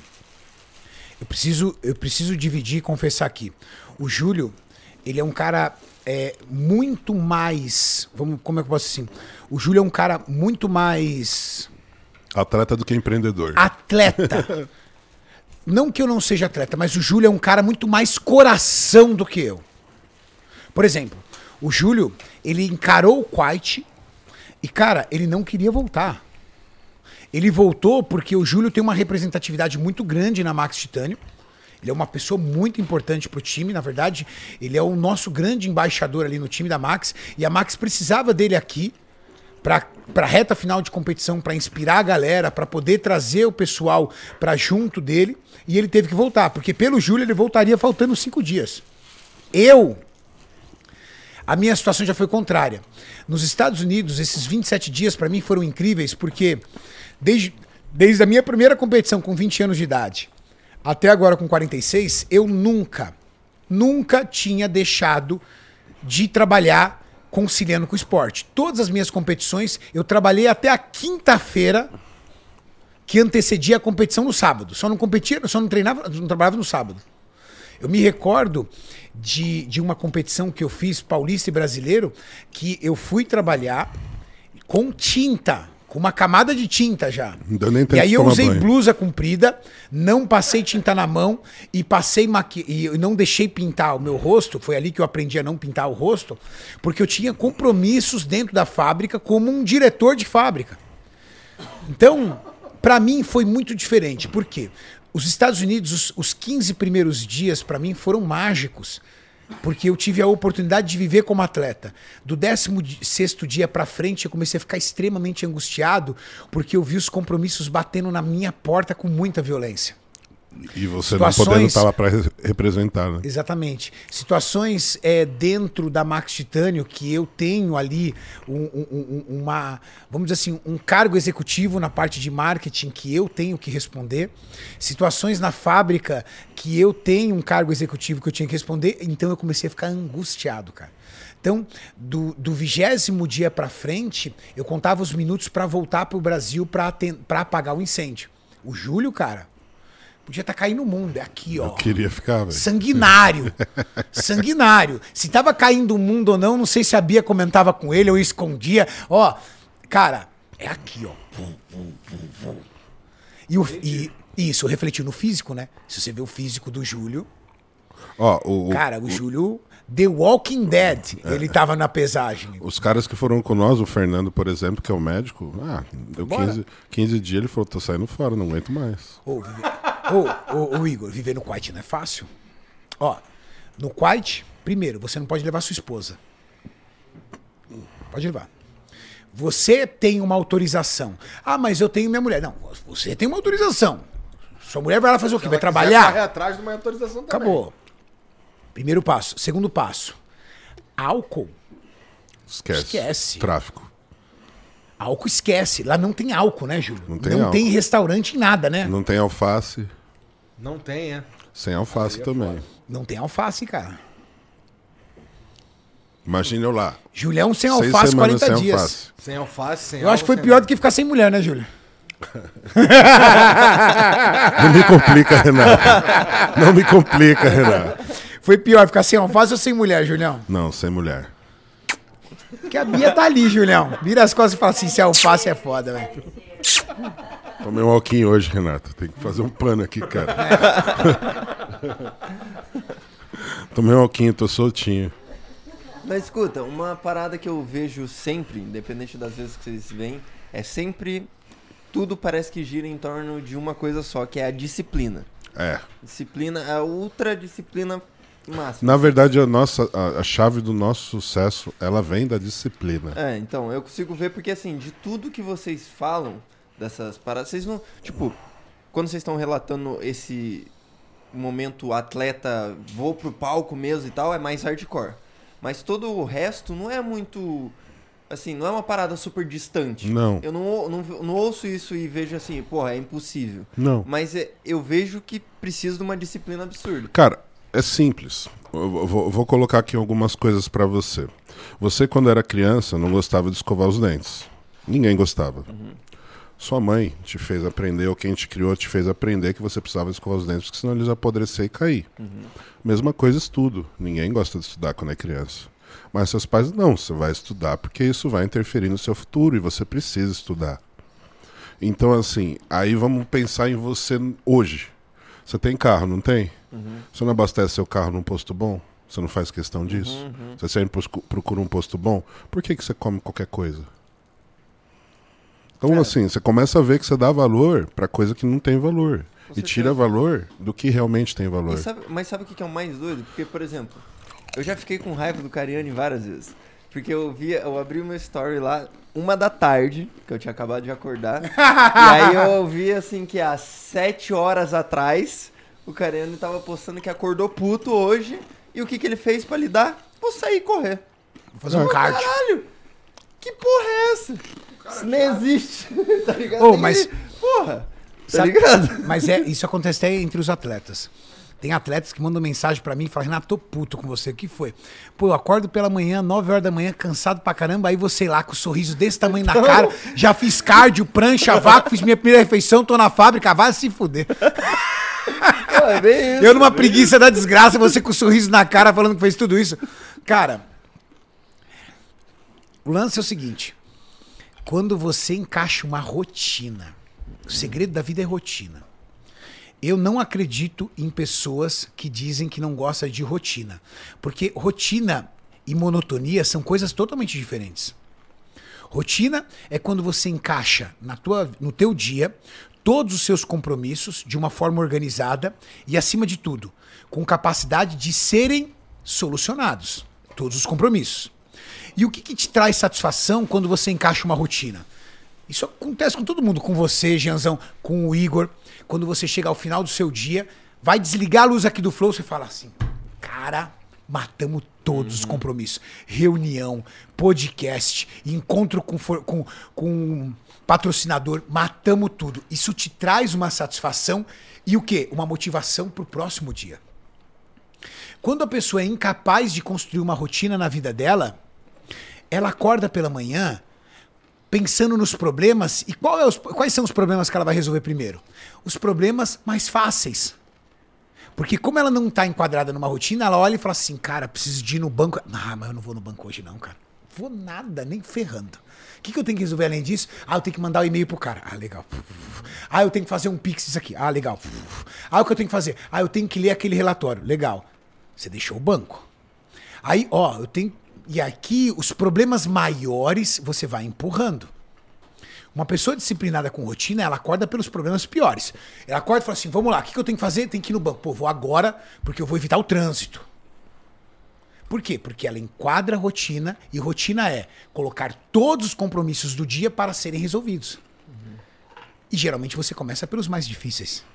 Eu preciso dividir e confessar aqui. O Júlio, ele é um cara muito mais... como é que eu posso dizer assim? O Júlio é um cara muito mais... Atleta do que empreendedor. Atleta. Não que eu não seja atleta, mas o Júlio é um cara muito mais coração do que eu. Por exemplo, o Júlio, ele encarou o Quite e, cara, ele não queria voltar. Ele voltou porque o Júlio tem uma representatividade muito grande na Max Titânio. Ele é uma pessoa muito importante pro time, na verdade. Ele é o nosso grande embaixador ali no time da Max. E a Max precisava dele aqui pra reta final de competição, pra inspirar a galera, pra poder trazer o pessoal pra junto dele. E ele teve que voltar, porque pelo Júlio ele voltaria faltando 5 dias. A minha situação já foi contrária. Nos Estados Unidos, esses 27 dias pra mim foram incríveis, porque desde a minha primeira competição com 20 anos de idade até agora com 46, eu nunca tinha deixado de trabalhar conciliando com o esporte. Todas as minhas competições, eu trabalhei até a quinta-feira que antecedia a competição no sábado. Só não treinava, não trabalhava no sábado. Eu me recordo de uma competição que eu fiz, paulista e brasileiro, que eu fui trabalhar com tinta, com uma camada de tinta já. E aí eu usei blusa comprida, não passei tinta na mão e e não deixei pintar o meu rosto. Foi ali que eu aprendi a não pintar o rosto, porque eu tinha compromissos dentro da fábrica como um diretor de fábrica. Então, pra mim foi muito diferente. Por quê? Os Estados Unidos, os 15 primeiros dias pra mim foram mágicos. Porque eu tive a oportunidade de viver como atleta. Do 16º dia pra frente, eu comecei a ficar extremamente angustiado, porque eu vi os compromissos batendo na minha porta com muita violência. E você não podendo estar lá para representar, né? Exatamente. Situações dentro da Max Titânio que eu tenho ali vamos dizer assim, um cargo executivo na parte de marketing que eu tenho que responder. Situações na fábrica que eu tenho um cargo executivo que eu tinha que responder. Então eu comecei a ficar angustiado, cara. Então, do 20º dia para frente, eu contava os minutos para voltar pro Brasil para apagar o incêndio. O Júlio, cara, podia estar caindo o mundo. É aqui, ó. Eu queria ficar, velho. Sanguinário. Sanguinário. Se tava caindo o mundo ou não sei se a Bia comentava com ele ou escondia. Ó, cara, é aqui, ó. E isso refletiu no físico, né? Se você vê o físico do Júlio. Ó, cara, o Júlio, The Walking Dead, ele tava na pesagem. Os caras que foram com nós, o Fernando, por exemplo, que é o médico, deu 15 dias, ele falou, tô saindo fora, não aguento mais. Ô, Igor, viver no Kuwait não é fácil. Ó, no Kuwait, primeiro, você não pode levar sua esposa. Pode levar. Você tem uma autorização. Ah, mas eu tenho minha mulher. Não, você tem uma autorização. Sua mulher vai lá fazer o quê? Vai trabalhar? Correr atrás de uma autorização também. Acabou. Primeiro passo. Segundo passo. Álcool. Esquece. Tráfico. Álcool esquece. Lá não tem álcool, né, Júlio? Não tem restaurante em nada, né? Não tem alface. Não tem, é. Sem alface também. Não tem alface, cara. Imagina eu lá. Julião sem alface 40 sem dias. Alface. Sem alface, sem Eu acho que foi pior do que ficar sem mulher, né, Júlio? Não me complica, Renato. Não me complica, Renato. Foi pior ficar sem alface ou sem mulher, Julião? Não, sem mulher. Porque a Bia tá ali, Julião. Vira as costas e fala assim, se alface é foda, velho. Tomei um alquinho hoje, Renato. Tem que fazer um pano aqui, cara. Tomei um alquinho, tô soltinho. Mas escuta, uma parada que eu vejo sempre, independente das vezes que vocês veem, é sempre tudo parece que gira em torno de uma coisa só, que é a disciplina. Disciplina, a ultra disciplina máxima. Na verdade, a chave do nosso sucesso, ela vem da disciplina. Então, eu consigo ver porque, assim, de tudo que vocês falam, dessas paradas, vocês não... Tipo, quando vocês estão relatando esse momento atleta, vou pro palco mesmo e tal, é mais hardcore. Mas todo o resto não é muito... Assim, não é uma parada super distante. Não. Eu não ouço isso e vejo assim, porra, é impossível. Não. Mas eu vejo que precisa de uma disciplina absurda. Cara, é simples. Eu vou colocar aqui algumas coisas pra você. Você, quando era criança, não gostava de escovar os dentes. Ninguém gostava. Sua mãe te fez aprender, ou quem te criou te fez aprender que você precisava escovar os dentes, porque senão eles iam apodrecer e cair. Mesma coisa estudo. Ninguém gosta de estudar quando é criança. Mas seus pais, não, você vai estudar porque isso vai interferir no seu futuro e você precisa estudar. Então, assim, aí vamos pensar em você hoje. Você tem carro, não tem? Você não abastece seu carro num posto bom? Você não faz questão disso? Você sempre procura um posto bom? Por que você come qualquer coisa? Então, assim, você começa a ver que você dá valor pra coisa que não tem valor. E tira valor do que realmente tem valor. Mas sabe o que é o mais doido? Porque, por exemplo, eu já fiquei com raiva do Cariani várias vezes. Porque eu abri o meu story lá, 1h, que eu tinha acabado de acordar. E aí eu vi, assim, que há 7 horas atrás, o Cariani tava postando que acordou puto hoje. E o que ele fez pra lidar? Vou sair e correr. Vou fazer um kart. Caralho! Que porra é essa? Isso nem existe. Tá ligado? Mas... Porra! Tá ligado? Mas isso acontece até entre os atletas. Tem atletas que mandam mensagem pra mim e falam, Renato, tô puto com você. O que foi? Pô, eu acordo pela manhã, 9 horas da manhã, cansado pra caramba. Aí você lá com o sorriso desse tamanho na cara. Já fiz cardio, prancha, vácuo, fiz minha primeira refeição, tô na fábrica, vai se fuder. Pô, é bem isso, eu numa preguiça da desgraça, você com o sorriso na cara falando que fez tudo isso. Cara, o lance é o seguinte. Quando você encaixa uma rotina, o segredo da vida é rotina. Eu não acredito em pessoas que dizem que não gostam de rotina. Porque rotina e monotonia são coisas totalmente diferentes. Rotina é quando você encaixa no teu dia todos os seus compromissos de uma forma organizada e, acima de tudo, com capacidade de serem solucionados. Todos os compromissos. E o que te traz satisfação quando você encaixa uma rotina? Isso acontece com todo mundo, com você, Gianzão, com o Igor. Quando você chega ao final do seu dia, vai desligar a luz aqui do Flow, você fala assim, cara, matamos todos os compromissos. Reunião, podcast, encontro com patrocinador, matamos tudo. Isso te traz uma satisfação e o quê? Uma motivação pro próximo dia. Quando a pessoa é incapaz de construir uma rotina na vida dela, ela acorda pela manhã pensando nos problemas. E quais são os problemas que ela vai resolver primeiro? Os problemas mais fáceis. Porque como ela não tá enquadrada numa rotina, ela olha e fala assim, cara, preciso de ir no banco. Ah, mas eu não vou no banco hoje não, cara. Vou nada, nem ferrando. O que eu tenho que resolver além disso? Ah, eu tenho que mandar o e-mail pro cara. Ah, legal. Ah, eu tenho que fazer um pix isso aqui. Ah, legal. Ah, o que eu tenho que fazer? Ah, eu tenho que ler aquele relatório. Legal. Você deixou o banco. Aí, ó, eu tenho... E aqui, os problemas maiores, você vai empurrando. Uma pessoa disciplinada com rotina, ela acorda pelos problemas piores. Ela acorda e fala assim, vamos lá, o que eu tenho que fazer? Tem que ir no banco. Pô, vou agora, porque eu vou evitar o trânsito. Por quê? Porque ela enquadra a rotina, e rotina é colocar todos os compromissos do dia para serem resolvidos. E geralmente você começa pelos mais difíceis.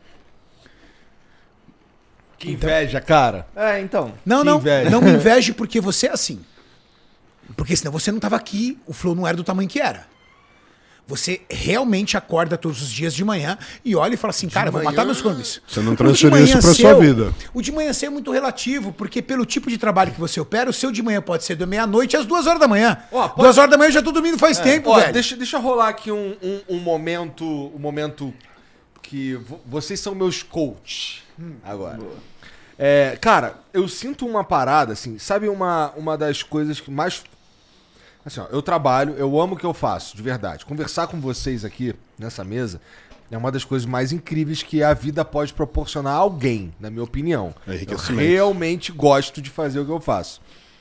Que inveja, cara. Então. Não inveja. me inveje porque você é assim. Porque senão você não tava aqui, o Flow não era do tamanho que era. Você realmente acorda todos os dias de manhã e olha e fala assim, cara, vou matar meus compromissos. Você não transferiu isso pra sua vida. O de manhã seu é muito relativo, porque pelo tipo de trabalho que você opera, o seu de manhã pode ser da meia-noite às 2 horas da manhã. 2 horas da manhã eu já tô dormindo faz tempo, velho. Deixa rolar aqui um momento que vocês são meus coaches agora. Cara, eu sinto uma parada, assim, sabe uma das coisas que mais... Assim, ó, eu trabalho, eu amo o que eu faço, de verdade. Conversar com vocês aqui, nessa mesa, é uma das coisas mais incríveis que a vida pode proporcionar a alguém, na minha opinião. Eu realmente gosto de fazer o que eu faço.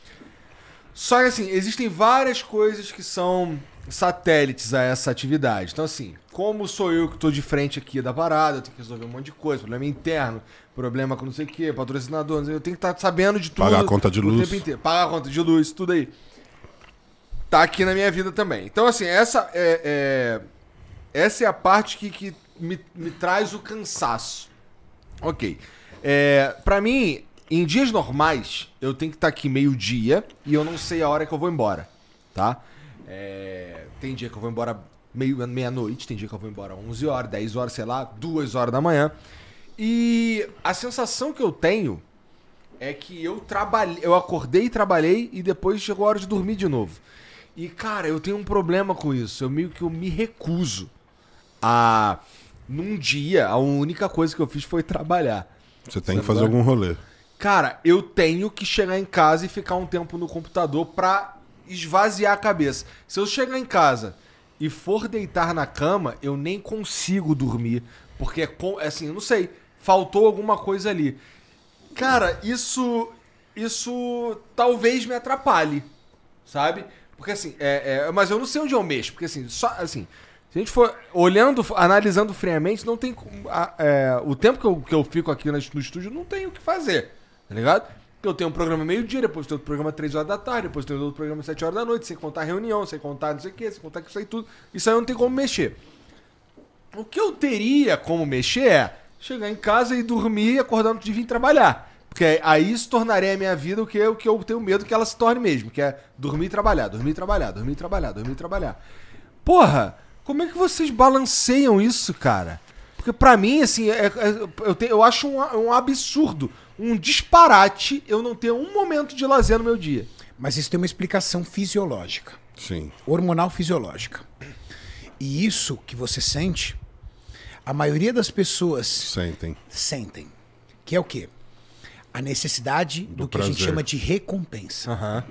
Só que, assim, existem várias coisas que são satélites a essa atividade. Então, assim, como sou eu que estou de frente aqui da parada, eu tenho que resolver um monte de coisa, problema interno, problema com não sei o quê, patrocinador, não sei, eu tenho que estar sabendo de tudo. Pagar a conta de luz. O tempo inteiro. Pagar a conta de luz, tudo aí. Tá aqui na minha vida também. Então, assim, essa é a parte que me traz o cansaço. Ok. Pra mim, em dias normais, eu tenho que estar aqui meio-dia e eu não sei a hora que eu vou embora, tá? Tem dia que eu vou embora meia-noite, tem dia que eu vou embora 11 horas, 10 horas, sei lá, 2 horas da manhã. E a sensação que eu tenho é que eu acordei e trabalhei e depois chegou a hora de dormir de novo. E, cara, eu tenho um problema com isso. Eu me recuso a... Num dia, a única coisa que eu fiz foi trabalhar. Você tem que fazer algum rolê. Cara, eu tenho que chegar em casa e ficar um tempo no computador pra esvaziar a cabeça. Se eu chegar em casa e for deitar na cama, eu nem consigo dormir. Porque, assim, eu não sei, faltou alguma coisa ali. Cara, isso talvez me atrapalhe, sabe? Porque assim, mas eu não sei onde eu mexo, porque assim, só assim, se a gente for analisando friamente, não tem o tempo que eu fico aqui no estúdio, não tenho o que fazer, tá ligado? Eu tenho um programa meio-dia, depois tenho outro programa 3 horas da tarde, depois tenho outro programa 7 horas da noite, sem contar reunião, sem contar não sei o que, sem contar que isso aí tudo, isso aí não tem como mexer. O que eu teria como mexer é chegar em casa e dormir, acordar de vir trabalhar. Porque aí se tornaria a minha vida o que eu tenho medo que ela se torne mesmo, que é dormir e trabalhar, dormir e trabalhar, dormir e trabalhar, dormir e trabalhar. Porra, como é que vocês balanceiam isso, cara? Porque pra mim, assim, eu acho um absurdo, um disparate eu não ter um momento de lazer no meu dia. Mas isso tem uma explicação fisiológica. Sim. Hormonal fisiológica. E isso que você sente, a maioria das pessoas sentem. Que é o quê? A necessidade do que prazer. A gente chama de recompensa. Uhum.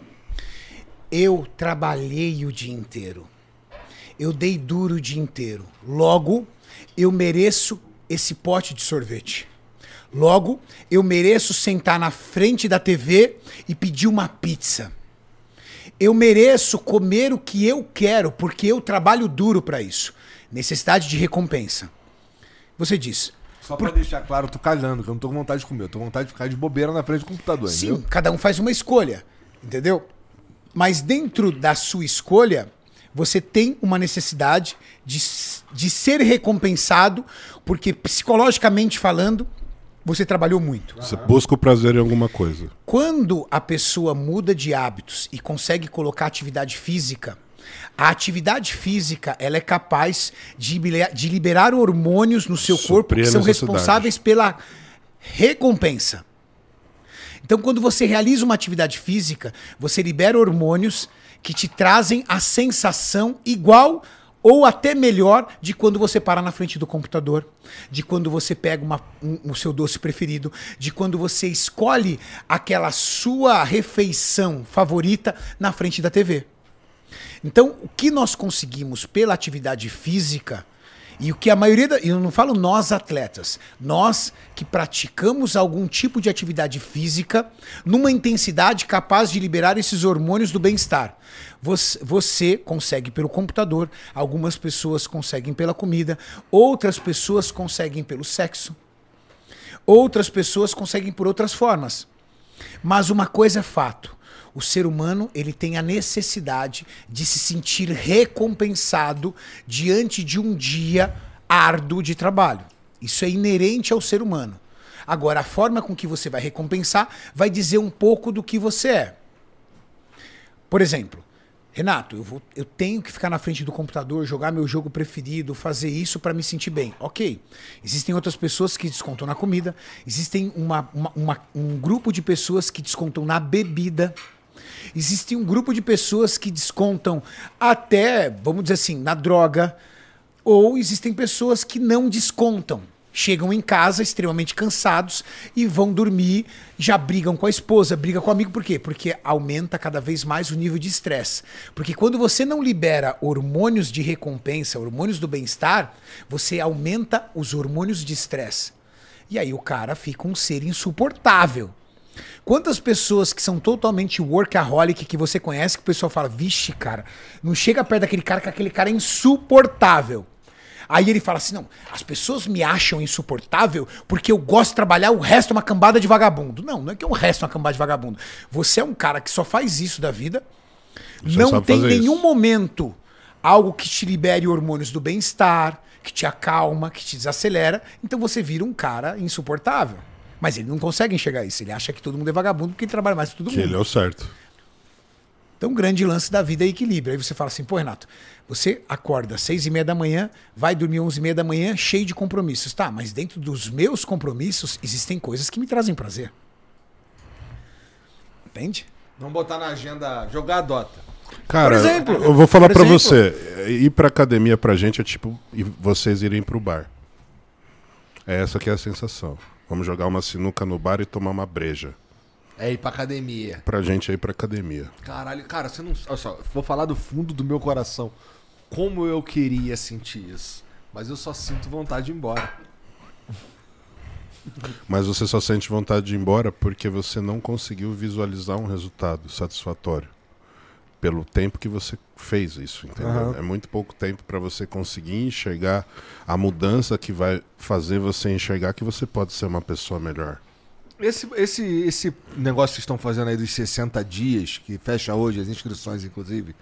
Eu trabalhei o dia inteiro. Eu dei duro o dia inteiro. Logo, eu mereço esse pote de sorvete. Logo, eu mereço sentar na frente da TV e pedir uma pizza. Eu mereço comer o que eu quero, porque eu trabalho duro para isso. Necessidade de recompensa. Você diz... Só pra deixar claro, eu tô cagando, que eu não tô com vontade de comer. Eu tô com vontade de ficar de bobeira na frente do computador, Sim, entendeu? cada um faz uma escolha, entendeu? Mas dentro da sua escolha, você tem uma necessidade de ser recompensado, porque psicologicamente falando, você trabalhou muito. Você busca o prazer em alguma coisa. Quando a pessoa muda de hábitos e consegue colocar atividade física, a atividade física ela é capaz de liberar hormônios no seu corpo que são responsáveis pela recompensa. Então, quando você realiza uma atividade física, você libera hormônios que te trazem a sensação igual ou até melhor de quando você para na frente do computador, de quando você pega o seu doce preferido, de quando você escolhe aquela sua refeição favorita na frente da TV. Então, o que nós conseguimos pela atividade física, e o que a maioria, eu não falo nós atletas, nós que praticamos algum tipo de atividade física numa intensidade capaz de liberar esses hormônios do bem-estar. Você consegue pelo computador, algumas pessoas conseguem pela comida, outras pessoas conseguem pelo sexo, outras pessoas conseguem por outras formas. Mas uma coisa é fato. O ser humano ele tem a necessidade de se sentir recompensado diante de um dia árduo de trabalho. Isso é inerente ao ser humano. Agora, a forma com que você vai recompensar vai dizer um pouco do que você é. Por exemplo, Renato, eu tenho que ficar na frente do computador, jogar meu jogo preferido, fazer isso para me sentir bem. Ok. Existem outras pessoas que descontam na comida, existem um grupo de pessoas que descontam na bebida. Existe um grupo de pessoas que descontam até, vamos dizer assim, na droga. Ou existem pessoas que não descontam. Chegam em casa extremamente cansados e vão dormir, já brigam com a esposa, brigam com o amigo. Por quê? Porque aumenta cada vez mais o nível de estresse. Porque quando você não libera hormônios de recompensa, hormônios do bem-estar, você aumenta os hormônios de estresse. E aí o cara fica um ser insuportável. Quantas pessoas que são totalmente workaholic que você conhece, que o pessoal fala, vixe, cara, não chega perto daquele cara, que aquele cara é insuportável. Aí ele fala assim, não, as pessoas me acham insuportável porque eu gosto de trabalhar, o resto é uma cambada de vagabundo. Não, não é que o resto é uma cambada de vagabundo. Você é um cara que só faz isso da vida, não tem nenhum momento algo que te libere hormônios do bem-estar, que te acalma, que te desacelera, então você vira um cara insuportável. Mas ele não consegue enxergar isso. Ele acha que todo mundo é vagabundo porque ele trabalha mais que todo mundo. Que ele é o certo. Então, o grande lance da vida é equilíbrio. Aí você fala assim, pô, Renato, você acorda às 6h30 da manhã, vai dormir 11h30 da manhã, cheio de compromissos. Tá, mas dentro dos meus compromissos, existem coisas que me trazem prazer. Entende? Vamos botar na agenda, jogar a Dota. Cara, Por exemplo, eu vou falar pra você. Ir pra academia pra gente é tipo vocês irem pro bar. É essa que é a sensação. Vamos jogar uma sinuca no bar e tomar uma breja. É ir pra academia. Pra gente é ir pra academia. Caralho, cara, você não... Olha só, vou falar do fundo do meu coração. Como eu queria sentir isso. Mas eu só sinto vontade de ir embora. Mas você só sente vontade de ir embora porque você não conseguiu visualizar um resultado satisfatório. Pelo tempo que você fez isso, entendeu? Uhum. É muito pouco tempo para você conseguir enxergar a mudança que vai fazer você enxergar que você pode ser uma pessoa melhor. Esse negócio que estão fazendo aí dos 60 dias, que fecha hoje, as inscrições inclusive,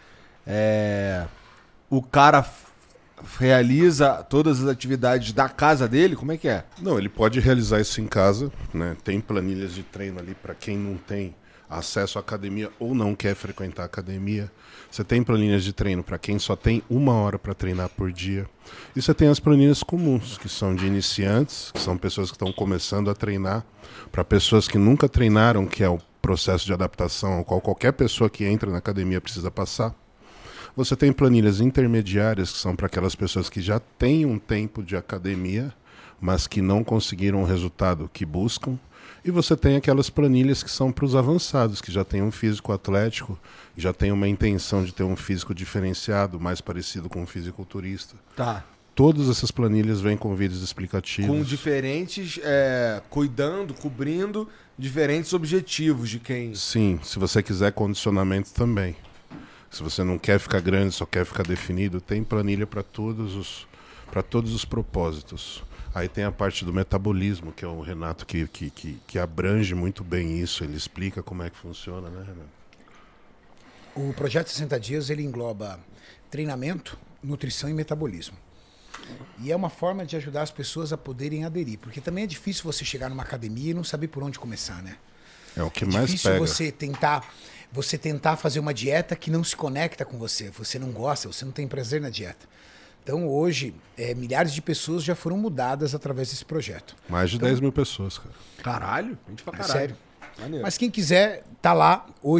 o cara realiza todas as atividades da casa dele? Como é que é? Não, ele pode realizar isso em casa, né? Tem planilhas de treino ali para quem não tem acesso à academia ou não quer frequentar a academia. Você tem planilhas de treino para quem só tem 1 hora para treinar por dia. E você tem as planilhas comuns, que são de iniciantes, que são pessoas que estão começando a treinar, para pessoas que nunca treinaram, que é o processo de adaptação ao qual qualquer pessoa que entra na academia precisa passar. Você tem planilhas intermediárias, que são para aquelas pessoas que já têm um tempo de academia, mas que não conseguiram o resultado que buscam. E você tem aquelas planilhas que são para os avançados, que já tem um físico atlético, já tem uma intenção de ter um físico diferenciado, mais parecido com um fisiculturista. Tá. Todas essas planilhas vêm com vídeos explicativos. Com diferentes, cobrindo diferentes objetivos de quem... Sim, se você quiser condicionamento também. Se você não quer ficar grande, só quer ficar definido, tem planilha para todos os propósitos. Aí tem a parte do metabolismo, que é o Renato que abrange muito bem isso. Ele explica como é que funciona, né, Renato? O Projeto 60 Dias, ele engloba treinamento, nutrição e metabolismo. E é uma forma de ajudar as pessoas a poderem aderir. Porque também é difícil você chegar numa academia e não saber por onde começar, né? É o que É mais difícil pega. você tentar fazer uma dieta que não se conecta com você. Você não gosta, você não tem prazer na dieta. Então, hoje, milhares de pessoas já foram mudadas através desse projeto. Mais de 10 mil pessoas, cara. Caralho, gente pra É caralho. sério. Maneiro. Mas quem quiser, tá lá. Hoje